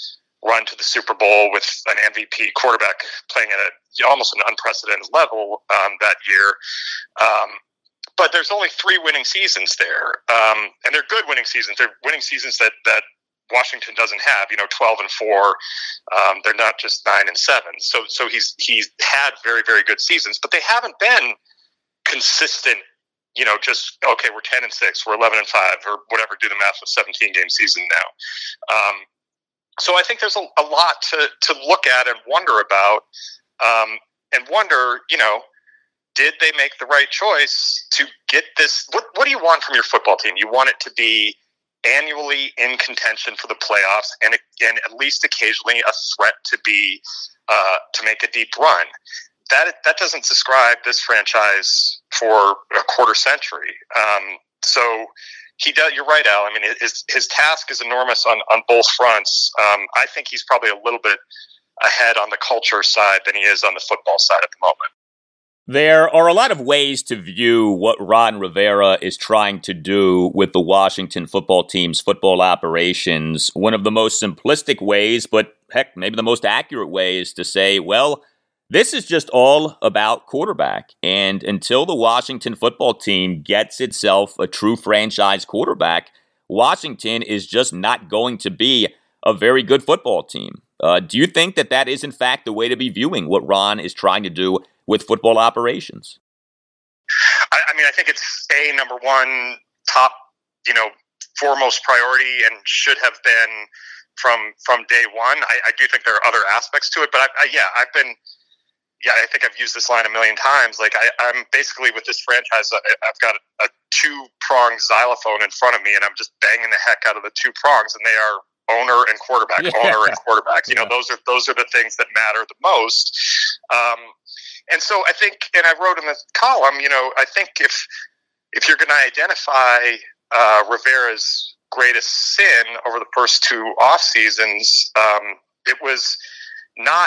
run to the Super Bowl with an M V P quarterback playing at a, you know, almost an unprecedented level um, that year. Um, but there's only three winning seasons there, um, and they're good winning seasons. They're winning seasons that that Washington doesn't have, you know, twelve and four. Um, they're not just nine and seven. So, so he's he's had very, very good seasons, but they haven't been consistent. You know, just okay, we're ten and six, we're eleven and five, or whatever. Do the math with seventeen game season now. Um, so I think there's a, a lot to to look at and wonder about, um, and wonder, you know, did they make the right choice to get this? What What do you want from your football team? You want it to be annually in contention for the playoffs, and and at least occasionally a threat to be uh, to make a deep run. That that doesn't describe this franchise for a quarter century. Um, so he does. You're right, Al. I mean, his his task is enormous on on both fronts. Um, I think he's probably a little bit ahead on the culture side than he is on the football side at the moment. There are a lot of ways to view what Ron Rivera is trying to do with the Washington football team's football operations. One of the most simplistic ways, but heck, maybe the most accurate way, is to say, well, this is just all about quarterback. And until the Washington football team gets itself a true franchise quarterback, Washington is just not going to be a very good football team. Uh, do you think that that is, in fact, the way to be viewing what Ron is trying to do with football operations? I, I mean, I think it's a number one top, you know, foremost priority, and should have been from from day one. I, I do think there are other aspects to it, but I, I, yeah, I've been, yeah, I think I've used this line a million times. Like I, I'm basically with this franchise, I, I've got a, a two pronged xylophone in front of me, and I'm just banging the heck out of the two prongs, and they are owner and quarterback, yeah. owner and quarterback. You yeah. know, those are those are the things that matter the most. Um, And so I think, and I wrote in the column, you know, I think if if you're going to identify uh, Rivera's greatest sin over the first two off seasons, um, it was not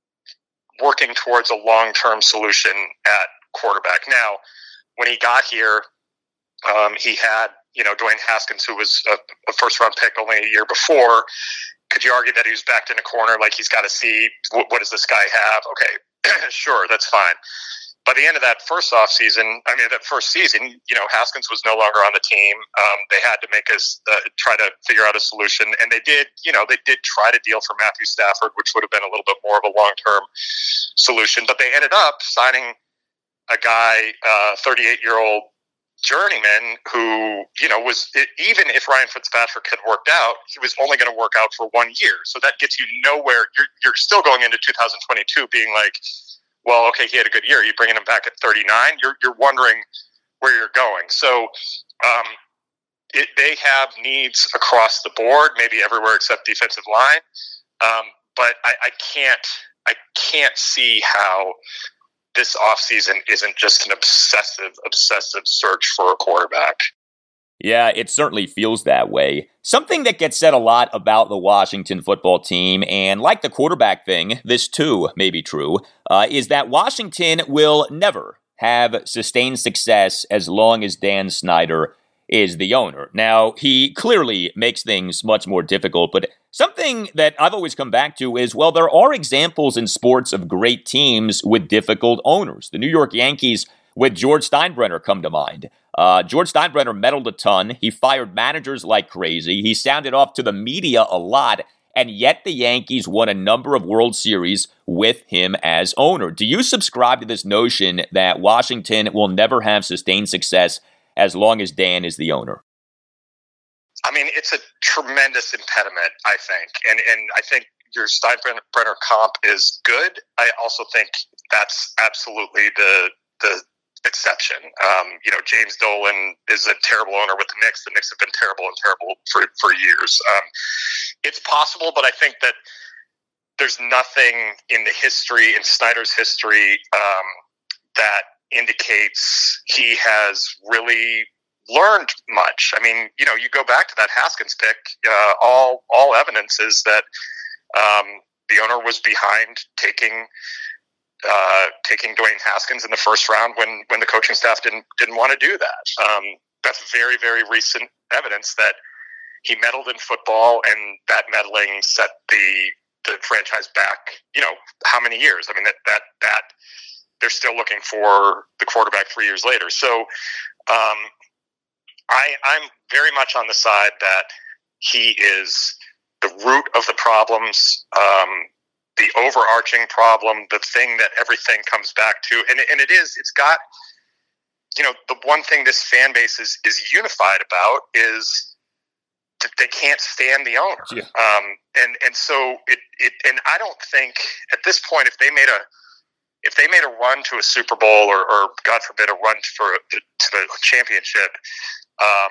working towards a long-term solution at quarterback. Now, when he got here, um, he had, you know, Dwayne Haskins, who was a, a first-round pick only a year before, could you argue that he was backed in a corner, like he's got to see what, what does this guy have? Okay, sure, that's fine. By the end of that first off season, I mean that first season, you know, Haskins was no longer on the team. Um, they had to make us uh, try to figure out a solution, and they did. You know, they did try to deal for Matthew Stafford, which would have been a little bit more of a long-term solution. But they ended up signing a guy, uh, thirty-eight-year-old journeyman, who, you know, was even if Ryan Fitzpatrick had worked out, he was only going to work out for one year. So that gets you nowhere. You're you're still going into two thousand twenty-two being like, well, okay, he had a good year. You're bringing him back at thirty-nine. You're you're wondering where you're going. So um, it, they have needs across the board, maybe everywhere except defensive line. Um, but I, I can't I can't see how this offseason isn't just an obsessive, obsessive search for a quarterback. Yeah, it certainly feels that way. Something that gets said a lot about the Washington football team, and like the quarterback thing, this too may be true, uh, is that Washington will never have sustained success as long as Dan Snyder is the owner. Now, he clearly makes things much more difficult, but something that I've always come back to is, well, there are examples in sports of great teams with difficult owners. The New York Yankees with George Steinbrenner come to mind. Uh, George Steinbrenner meddled a ton. He fired managers like crazy. He sounded off to the media a lot, and yet the Yankees won a number of World Series with him as owner. Do you subscribe to this notion that Washington will never have sustained success as long as Dan is the owner? I mean, it's a tremendous impediment, I think. And and I think your Steinbrenner comp is good. I also think that's absolutely the the exception. Um, you know, James Dolan is a terrible owner with the Knicks. The Knicks have been terrible and terrible for, for years. Um, it's possible, but I think that there's nothing in the history, in Snyder's history, um, that indicates he has really learned much. I mean, you know, you go back to that Haskins pick, uh, all all evidence is that um, the owner was behind taking uh, taking Dwayne Haskins in the first round when when the coaching staff didn't didn't want to do that. Um, that's very, very recent evidence that he meddled in football, and that meddling set the the franchise back, you know, how many years? I mean, that that that they're still looking for the quarterback three years later. So um, I, I'm very much on the side that he is the root of the problems, um, the overarching problem, the thing that everything comes back to. And, and it is, it's got, you know, the one thing this fan base is, is unified about is that they can't stand the owner. Yeah. Um, and, and so it, it, and I don't think at this point, if they made a, if they made a run to a Super Bowl or, or God forbid, a run for the, to the championship, um,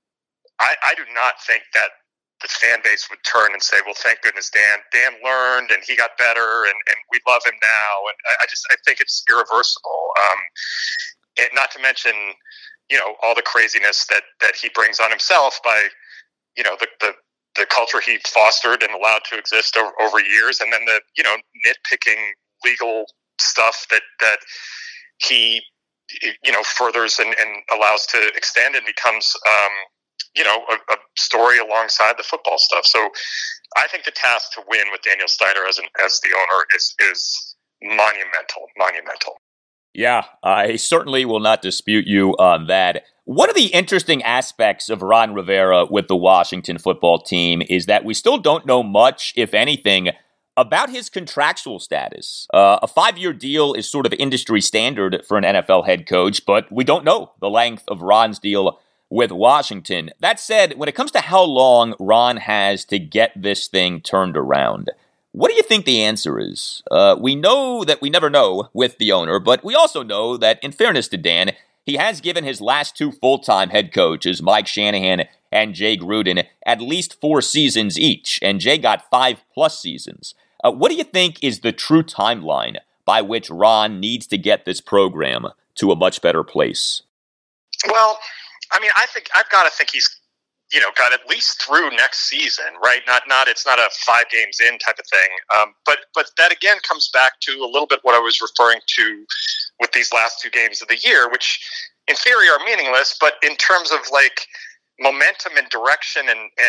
I, I do not think that the fan base would turn and say, well, thank goodness Dan, Dan learned and he got better and, and we love him now. And I, I just, I think it's irreversible. Um, and not to mention, you know, all the craziness that, that he brings on himself by, you know, the, the, the culture he fostered and allowed to exist over, over years. And then the, you know, nitpicking legal stuff that, that he, you know, furthers and, and allows to extend and becomes, um, you know, a, a story alongside the football stuff. So I think the task to win with Daniel Snyder as an, as the owner is, is monumental, monumental. Yeah, I certainly will not dispute you on that. One of the interesting aspects of Ron Rivera with the Washington football team is that we still don't know much, if anything, about his contractual status. Uh, a five-year deal is sort of industry standard for an N F L head coach, but we don't know the length of Ron's deal with Washington. That said, when it comes to how long Ron has to get this thing turned around, what do you think the answer is? Uh, we know that we never know with the owner, but we also know that, in fairness to Dan, he has given his last two full-time head coaches, Mike Shanahan and Jay Gruden, at least four seasons each, and Jay got five-plus seasons. Uh, what do you think is the true timeline by which Ron needs to get this program to a much better place? Well, I mean, I think I've got to think he's, you know, got at least through next season, right? Not, not it's not a five games in type of thing. Um, but, but that again comes back to a little bit what I was referring to with these last two games of the year, which in theory are meaningless, but in terms of like momentum and direction and, and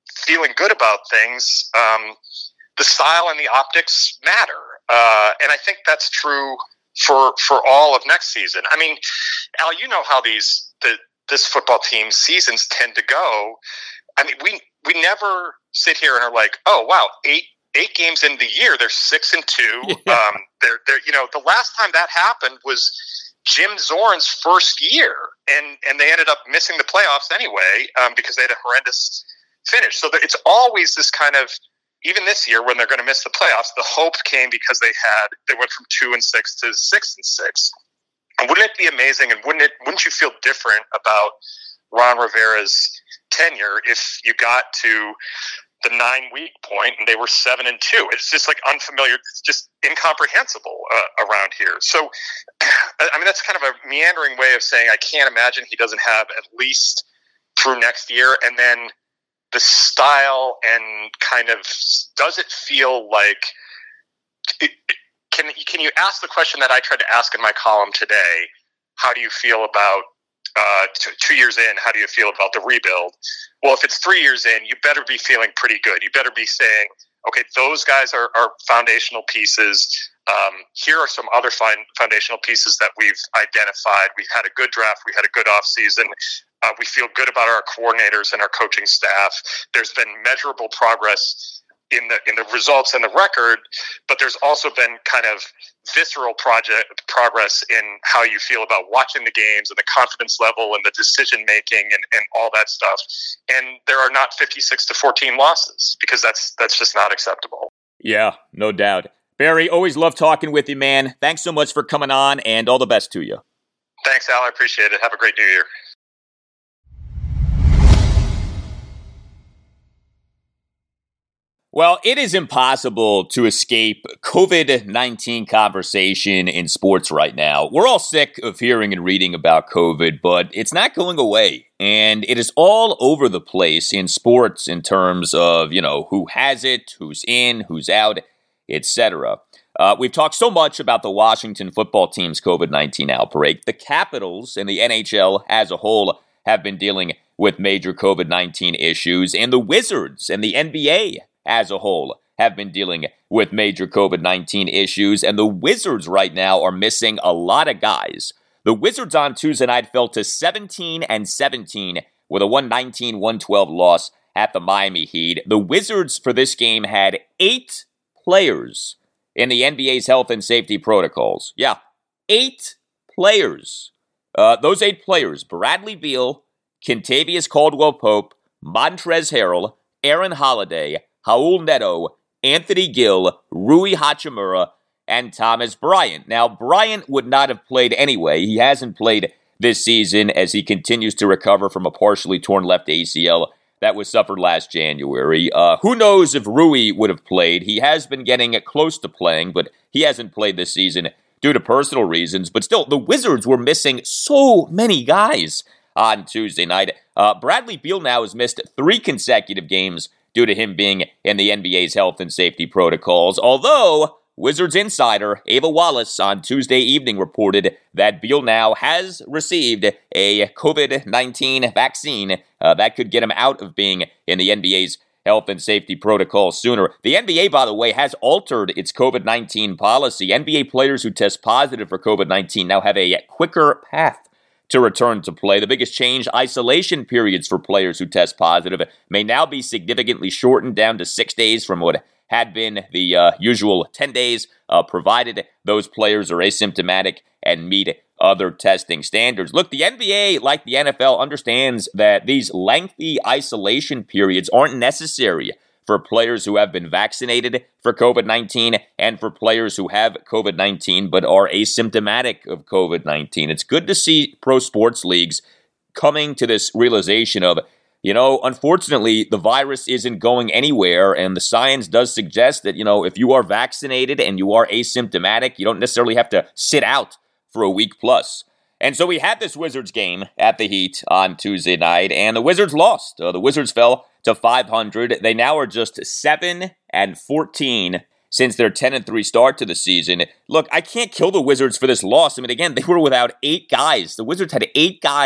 feeling good about things, um, the style and the optics matter. Uh, and I think that's true for for all of next season. I mean, Al, you know how these the this football team's seasons tend to go. I mean, we we never sit here and are like, oh wow, eight eight games into the year, they're six and two. Yeah. Um, they're they're you know the last time that happened was Jim Zorn's first year, and and they ended up missing the playoffs anyway um, because they had a horrendous finish. So it's always this kind of, even this year when they're going to miss the playoffs, the hope came because they had they went from two and six to six and six. And wouldn't it be amazing? And wouldn't it wouldn't you feel different about Ron Rivera's tenure if you got to the nine week point and they were seven and two? It's just like unfamiliar. It's just incomprehensible uh, around here. So, I mean, that's kind of a meandering way of saying I can't imagine he doesn't have at least through next year. And then the style and kind of, does it feel like, it, can can you ask the question that I tried to ask in my column today? How do you feel about uh, t- two years in? How do you feel about the rebuild? Well, if it's three years in, you better be feeling pretty good. You better be saying, okay, those guys are, are foundational pieces. Um, here are some other fine foundational pieces that we've identified. We've had a good draft. We had a good offseason. Uh, we feel good about our coordinators and our coaching staff. There's been measurable progress in the in the results and the record, but there's also been kind of visceral project progress in how you feel about watching the games and the confidence level and the decision making and, and all that stuff. And there are not fifty-six to fourteen losses because that's that's just not acceptable. Yeah, no doubt. Barry, always love talking with you, man. Thanks so much for coming on, and all the best to you. Thanks, Al. I appreciate it. Have a great New Year. Well, it is impossible to escape covid nineteen conversation in sports right now. We're all sick of hearing and reading about COVID, but it's not going away. And it is all over the place in sports in terms of, you know, who has it, who's in, who's out, et cetera. Uh, we've talked so much about the Washington football team's covid nineteen outbreak. The Capitals and the N H L as a whole have been dealing with major covid nineteen issues, and the Wizards and the N B A as a whole have been dealing with major covid nineteen issues, and the Wizards right now are missing a lot of guys. The Wizards on Tuesday night fell to seventeen and seventeen with a one nineteen to one twelve loss at the Miami Heat. The Wizards for this game had eight players in the N B A's health and safety protocols. Yeah, eight players. Uh, those eight players, Bradley Beal, Kentavious Caldwell-Pope, Montrezl Harrell, Aaron Holiday, Raul Neto, Anthony Gill, Rui Hachimura, and Thomas Bryant. Now, Bryant would not have played anyway. He hasn't played this season as he continues to recover from a partially torn left A C L that was suffered last January. Uh, who knows if Rui would have played? He has been getting close to playing, but he hasn't played this season due to personal reasons. But still, the Wizards were missing so many guys on Tuesday night. Uh, Bradley Beal now has missed three consecutive games due to him being in the N B A's health and safety protocols. Although, Wizards insider Ava Wallace on Tuesday evening reported that Beal now has received a covid nineteen vaccine uh, that could get him out of being in the N B A's health and safety protocol sooner. The N B A, by the way, has altered its covid nineteen policy. N B A players who test positive for covid nineteen now have a quicker path to return to play. The biggest change, isolation periods for players who test positive may now be significantly shortened down to six days from what had been the uh, usual ten days, uh, provided those players are asymptomatic and meet other testing standards. Look, the N B A, like the N F L, understands that these lengthy isolation periods aren't necessary for players who have been vaccinated for covid nineteen and for players who have covid nineteen but are asymptomatic of covid nineteen. It's good to see pro sports leagues coming to this realization of, you know, unfortunately, the virus isn't going anywhere, and the science does suggest that, you know, if you are vaccinated and you are asymptomatic, you don't necessarily have to sit out for a week plus. And so we had this Wizards game at the Heat on Tuesday night, and the Wizards lost. Uh, the Wizards fell to five hundred. They now are just seven and fourteen since their ten and three start to the season. Look, I can't kill the Wizards for this loss. I mean, again, they were without eight guys. The Wizards had eight guys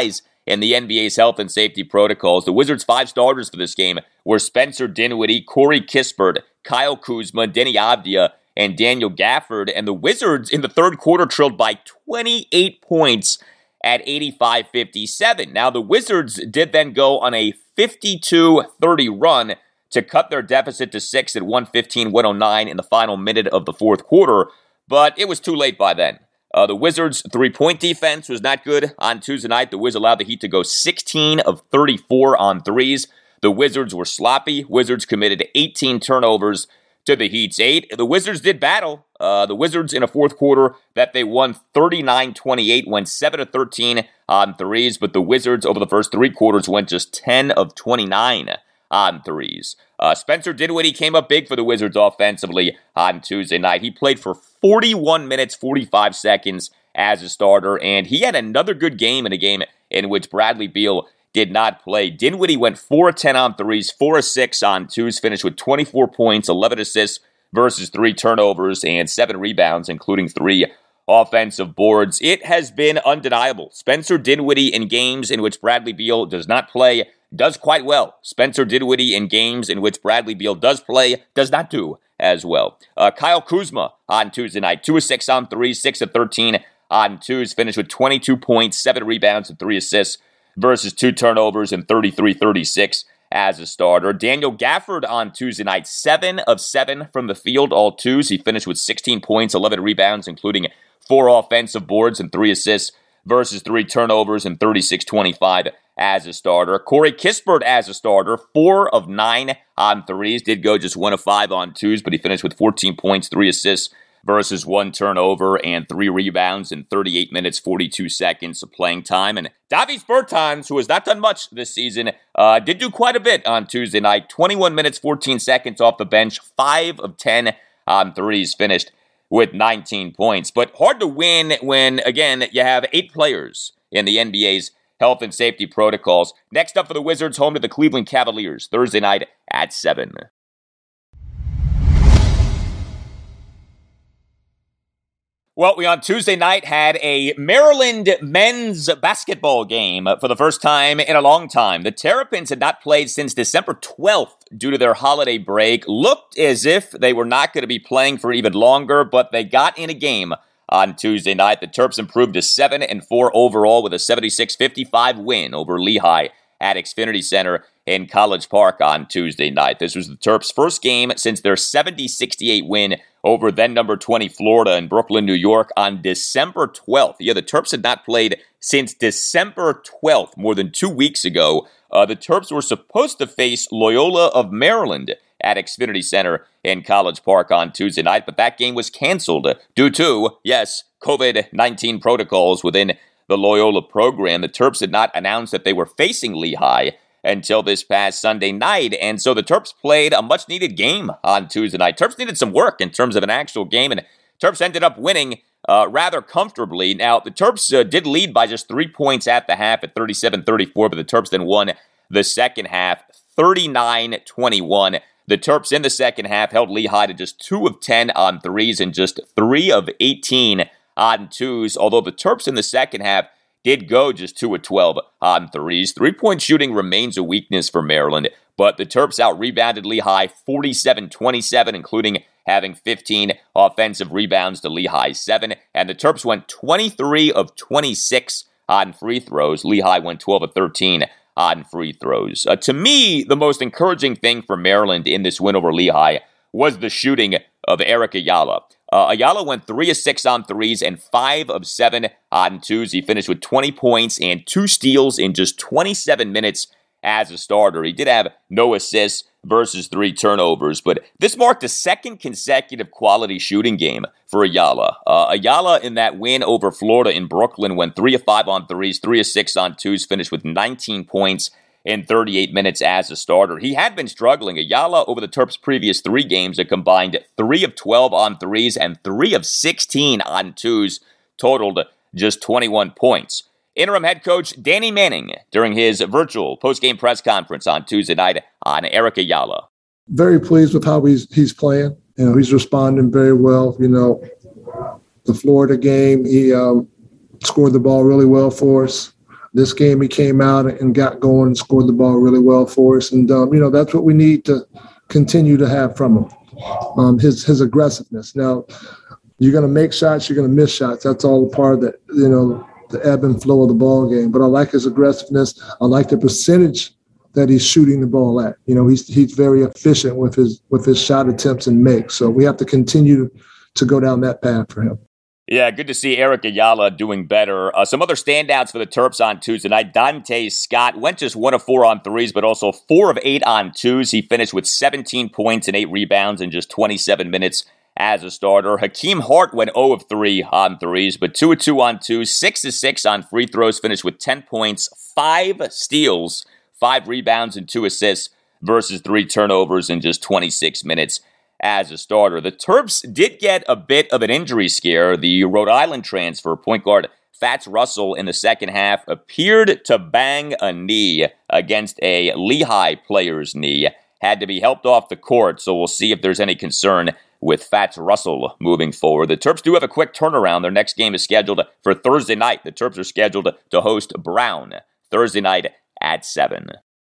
in the N B A's health and safety protocols. The Wizards' five starters for this game were Spencer Dinwiddie, Corey Kispert, Kyle Kuzma, Deni Avdija, and Daniel Gafford. And the Wizards in the third quarter trailed by twenty-eight points at eighty-five fifty-seven. Now, the Wizards did then go on a fifty-two thirty run to cut their deficit to six at one fifteen one oh nine in the final minute of the fourth quarter, but it was too late by then. Uh, the Wizards' three-point defense was not good on Tuesday night. The Wiz allowed the Heat to go sixteen of thirty-four on threes. The Wizards were sloppy. Wizards committed eighteen turnovers to the Heat's eight. The Wizards did battle. Uh, the Wizards in a fourth quarter that they won thirty-nine twenty-eight, went seven of thirteen on threes, but the Wizards over the first three quarters went just ten of twenty-nine on threes. Uh, Spencer Dinwiddie came up big for the Wizards offensively on Tuesday night. He played for forty-one minutes, forty-five seconds as a starter, and he had another good game in a game in which Bradley Beal did not play. Dinwiddie went four of ten on threes, four of six on twos, finished with twenty-four points, eleven assists versus three turnovers, and seven rebounds, including three offensive boards. It has been undeniable. Spencer Dinwiddie in games in which Bradley Beal does not play does quite well. Spencer Dinwiddie in games in which Bradley Beal does play does not do as well. Uh, Kyle Kuzma on Tuesday night, two of six on threes, six of thirteen on twos, finished with twenty-two points, seven rebounds, and three assists versus two turnovers and thirty-three thirty-six as a starter. Daniel Gafford on Tuesday night, seven of seven from the field, all twos. He finished with sixteen points, eleven rebounds, including four offensive boards and three assists versus three turnovers and thirty-six twenty-five as a starter. Corey Kispert as a starter, four of nine on threes, did go just one of five on twos, but he finished with fourteen points, three assists versus one turnover and three rebounds in thirty-eight minutes, forty-two seconds of playing time. And Davis Bertans, who has not done much this season, uh, did do quite a bit on Tuesday night. twenty-one minutes, fourteen seconds off the bench, five of ten on threes, finished with nineteen points. But hard to win when, again, you have eight players in the N B A's health and safety protocols. Next up for the Wizards, home to the Cleveland Cavaliers, Thursday night at seven. Well, we on Tuesday night had a Maryland men's basketball game for the first time in a long time. The Terrapins had not played since December twelfth due to their holiday break. Looked as if they were not going to be playing for even longer, but they got in a game on Tuesday night. The Terps improved to seven and four overall with a seventy-six fifty-five win over Lehigh at Xfinity Center in College Park on Tuesday night. This was the Terps' first game since their seventy sixty-eight win over then number twenty Florida in Brooklyn, New York on December twelfth. Yeah, the Terps had not played since December twelfth, more than two weeks ago. Uh, the Terps were supposed to face Loyola of Maryland at Xfinity Center in College Park on Tuesday night, but that game was canceled due to, yes, covid nineteen protocols within the Loyola program. The Terps did not announce that they were facing Lehigh until this past Sunday night, and so the Terps played a much-needed game on Tuesday night. Terps needed some work in terms of an actual game, and Terps ended up winning uh, rather comfortably. Now, the Terps uh, did lead by just three points at the half at thirty-seven thirty-four, but the Terps then won the second half thirty-nine twenty-one. The Terps in the second half held Lehigh to just two of ten on threes and just three of eighteen on twos, although the Terps in the second half did go just two of twelve on threes. Three-point shooting remains a weakness for Maryland, but the Terps out-rebounded Lehigh forty-seven twenty-seven, including having fifteen offensive rebounds to Lehigh's seven, and the Terps went twenty-three of twenty-six on free throws. Lehigh went twelve of thirteen on free throws. Uh, to me, the most encouraging thing for Maryland in this win over Lehigh was the shooting of Eric Ayala. Uh, Ayala went three of six on threes and five of seven on twos. He finished with twenty points and two steals in just twenty-seven minutes as a starter. He did have no assists versus three turnovers, but this marked a second consecutive quality shooting game for Ayala. Uh, Ayala in that win over Florida in Brooklyn went three of five on threes, three of six on twos, finished with nineteen points in thirty-eight minutes as a starter. He had been struggling. Ayala, over the Terps' previous three games, had combined three of twelve on threes and three of sixteen on twos, totaled just twenty-one points. Interim head coach Danny Manning, during his virtual post-game press conference on Tuesday night on Eric Ayala. Very pleased with how he's he's playing. You know, he's responding very well. You know, the Florida game, he um, scored the ball really well for us. This game, he came out and got going and scored the ball really well for us. And, um, you know, that's what we need to continue to have from him, um, his his aggressiveness. Now, you're going to make shots, you're going to miss shots. That's all a part of the, you know, the ebb and flow of the ball game. But I like his aggressiveness. I like the percentage that he's shooting the ball at. You know, he's he's very efficient with his with his shot attempts and makes. So we have to continue to go down that path for him. Yeah, good to see Eric Ayala doing better. Uh, some other standouts for the Terps on Tuesday night. Dante Scott went just one of four on threes, but also four of eight on twos. He finished with seventeen points and eight rebounds in just twenty-seven minutes as a starter. Hakeem Hart went zero of three on threes, but two of two on twos, six of six on free throws, finished with ten points, five steals, five rebounds, and two assists versus three turnovers in just twenty-six minutes as a starter. The Terps did get a bit of an injury scare. The Rhode Island transfer, point guard Fats Russell, in the second half appeared to bang a knee against a Lehigh player's knee. Had to be helped off the court, so we'll see if there's any concern with Fats Russell moving forward. The Terps do have a quick turnaround. Their next game is scheduled for Thursday night. The Terps are scheduled to host Brown Thursday night at seven.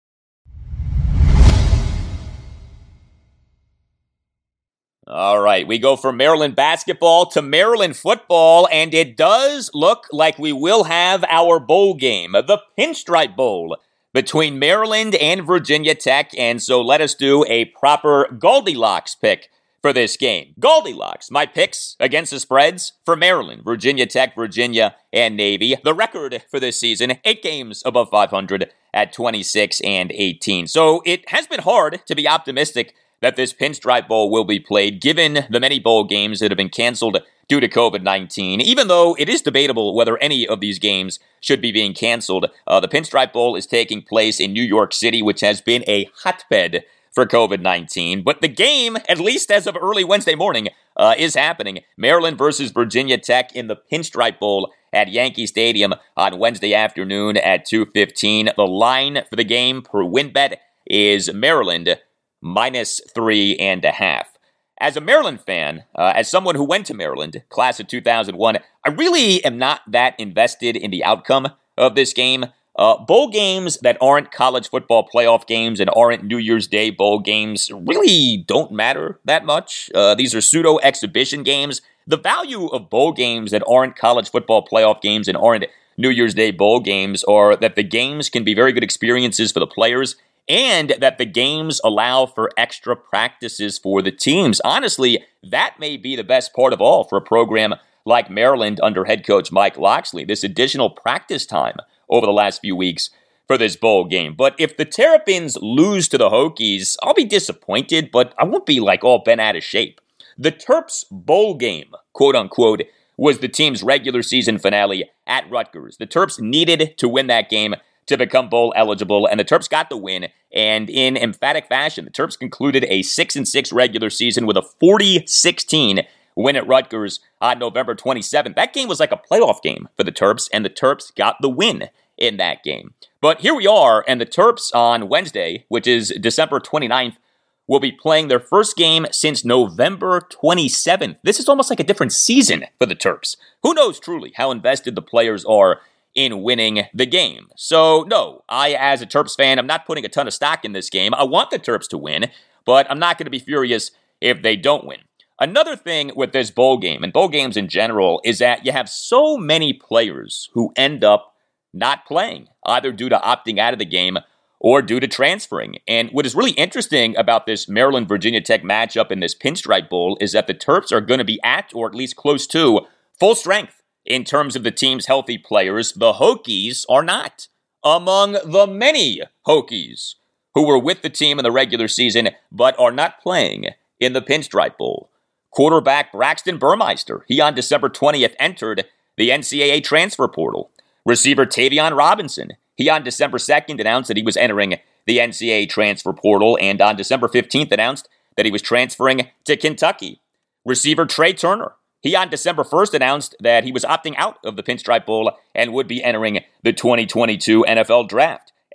All right, we go from Maryland basketball to Maryland football, and it does look like we will have our bowl game, the Pinstripe Bowl, between Maryland and Virginia Tech, and so let us do a proper Goldilocks pick for this game. Goldilocks, my picks against the spreads for Maryland, Virginia Tech, Virginia, and Navy. The record for this season, eight games above five hundred at twenty-six and eighteen. So it has been hard to be optimistic that this Pinstripe Bowl will be played, given the many bowl games that have been canceled due to covid nineteen. Even though it is debatable whether any of these games should be being canceled, uh, the Pinstripe Bowl is taking place in New York City, which has been a hotbed for covid nineteen. But the game, at least as of early Wednesday morning, uh, is happening. Maryland versus Virginia Tech in the Pinstripe Bowl at Yankee Stadium on Wednesday afternoon at two fifteen. The line for the game per WinBet is Maryland minus three and a half. As a Maryland fan, uh, as someone who went to Maryland, class of two thousand one, I really am not that invested in the outcome of this game. Uh, bowl games that aren't college football playoff games and aren't New Year's Day bowl games really don't matter that much. Uh, these are pseudo exhibition games. The value of bowl games that aren't college football playoff games and aren't New Year's Day bowl games are that the games can be very good experiences for the players, and that the games allow for extra practices for the teams. Honestly, that may be the best part of all for a program like Maryland under head coach Mike Locksley, this additional practice time over the last few weeks for this bowl game. But if the Terrapins lose to the Hokies, I'll be disappointed, but I won't be like all bent out of shape. The Terps bowl game, quote unquote, was the team's regular season finale at Rutgers. The Terps needed to win that game to become bowl eligible, and the Terps got the win, and in emphatic fashion, the Terps concluded a six and six regular season with a forty sixteen win at Rutgers on November twenty-seventh. That game was like a playoff game for the Terps, and the Terps got the win in that game. But here we are, and the Terps on Wednesday, which is December twenty-ninth, will be playing their first game since November twenty-seventh. This is almost like a different season for the Terps. Who knows truly how invested the players are in winning the game. So, no, I, as a Terps fan, I'm not putting a ton of stock in this game. I want the Terps to win, but I'm not going to be furious if they don't win. Another thing with this bowl game, and bowl games in general, is that you have so many players who end up not playing, either due to opting out of the game or due to transferring. And what is really interesting about this Maryland-Virginia Tech matchup in this Pinstripe Bowl is that the Terps are going to be at, or at least close to, full strength in terms of the team's healthy players. The Hokies are not. Among the many Hokies who were with the team in the regular season but are not playing in the Pinstripe Bowl. Quarterback Braxton Burmeister, he on December twentieth entered the N C double A transfer portal. Receiver Tavion Robinson, he on December second announced that he was entering the N C double A transfer portal, and on December fifteenth announced that he was transferring to Kentucky. Receiver Trey Turner, he on December first announced that he was opting out of the Pinstripe Bowl and would be entering the twenty twenty-two N F L Draft.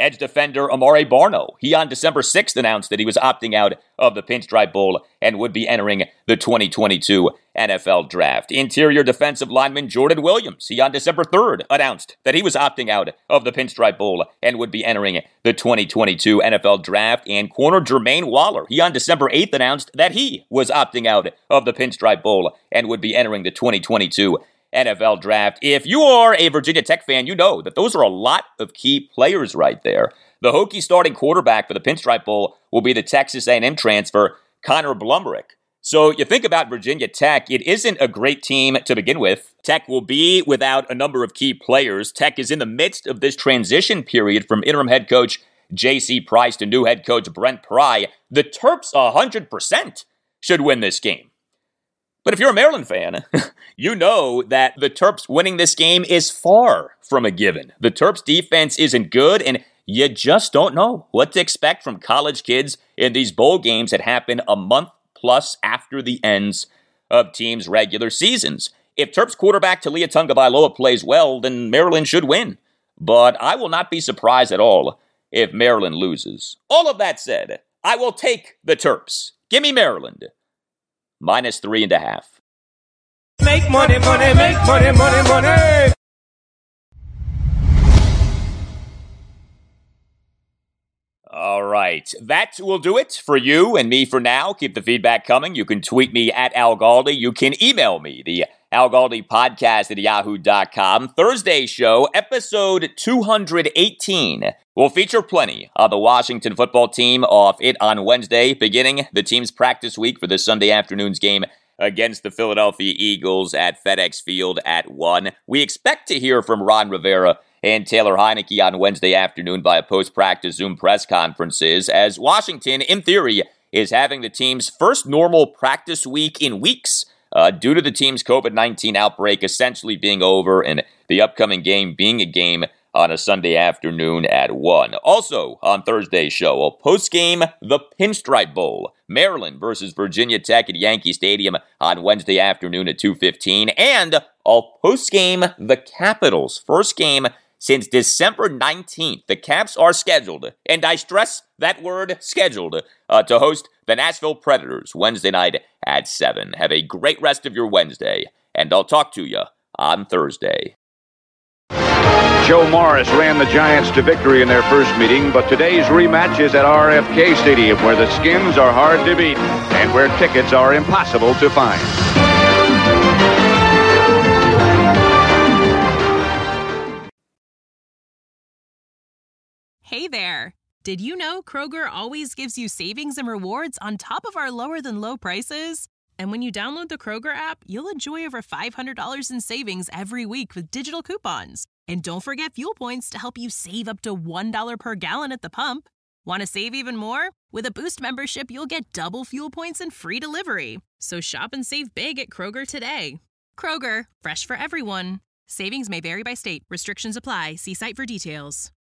Edge defender Amare Barno, he on December sixth announced that he was opting out of the Pinstripe Bowl and would be entering the twenty twenty-two N F L Draft. Interior defensive lineman Jordan Williams, he on December third announced that he was opting out of the Pinstripe Bowl and would be entering the twenty twenty-two N F L Draft. And corner Jermaine Waller, he on December eighth announced that he was opting out of the Pinstripe Bowl and would be entering the twenty twenty-two N F L Draft. If you are a Virginia Tech fan, you know that those are a lot of key players right there. The Hokie starting quarterback for the Pinstripe Bowl will be the Texas A and M transfer, Connor Blumerick. So you think about Virginia Tech, it isn't a great team to begin with. Tech will be without a number of key players. Tech is in the midst of this transition period from interim head coach J C Price to new head coach Brent Pry. The Terps one hundred percent should win this game. But if you're a Maryland fan, you know that the Terps winning this game is far from a given. The Terps defense isn't good, and you just don't know what to expect from college kids in these bowl games that happen a month plus after the ends of teams' regular seasons. If Terps quarterback Taulia Tagovailoa plays well, then Maryland should win. But I will not be surprised at all if Maryland loses. All of that said, I will take the Terps. Give me Maryland. Minus three and a half. Make money, money, make money, money, money. All right. That will do it for you and me for now. Keep the feedback coming. You can tweet me at Al Galdi. You can email me, the Al Galdi podcast at yahoo dot com. Thursday show, episode two eighteen, will feature plenty of the Washington football team off it on Wednesday, beginning the team's practice week for this Sunday afternoon's game against the Philadelphia Eagles at FedEx Field at one. We expect to hear from Ron Rivera and Taylor Heinicke on Wednesday afternoon via post-practice Zoom press conferences, as Washington, in theory, is having the team's first normal practice week in weeks, Uh, due to the team's covid nineteen outbreak essentially being over and the upcoming game being a game on a Sunday afternoon at one. Also, on Thursday's show, a post-game The Pinstripe Bowl, Maryland versus Virginia Tech at Yankee Stadium on Wednesday afternoon at two fifteen, and a post-game The Capitals, first game since December nineteenth. The Caps are scheduled, and I stress that word, scheduled, uh, to host the Nashville Predators Wednesday night at seven. Have a great rest of your Wednesday, and I'll talk to you on Thursday. Joe Morris ran the Giants to victory in their first meeting, but today's rematch is at R F K Stadium, where the Skins are hard to beat and where tickets are impossible to find. Hey there! Did you know Kroger always gives you savings and rewards on top of our lower-than-low prices? And when you download the Kroger app, you'll enjoy over five hundred dollars in savings every week with digital coupons. And don't forget fuel points to help you save up to one dollar per gallon at the pump. Want to save even more? With a Boost membership, you'll get double fuel points and free delivery. So shop and save big at Kroger today. Kroger, fresh for everyone. Savings may vary by state. Restrictions apply. See site for details.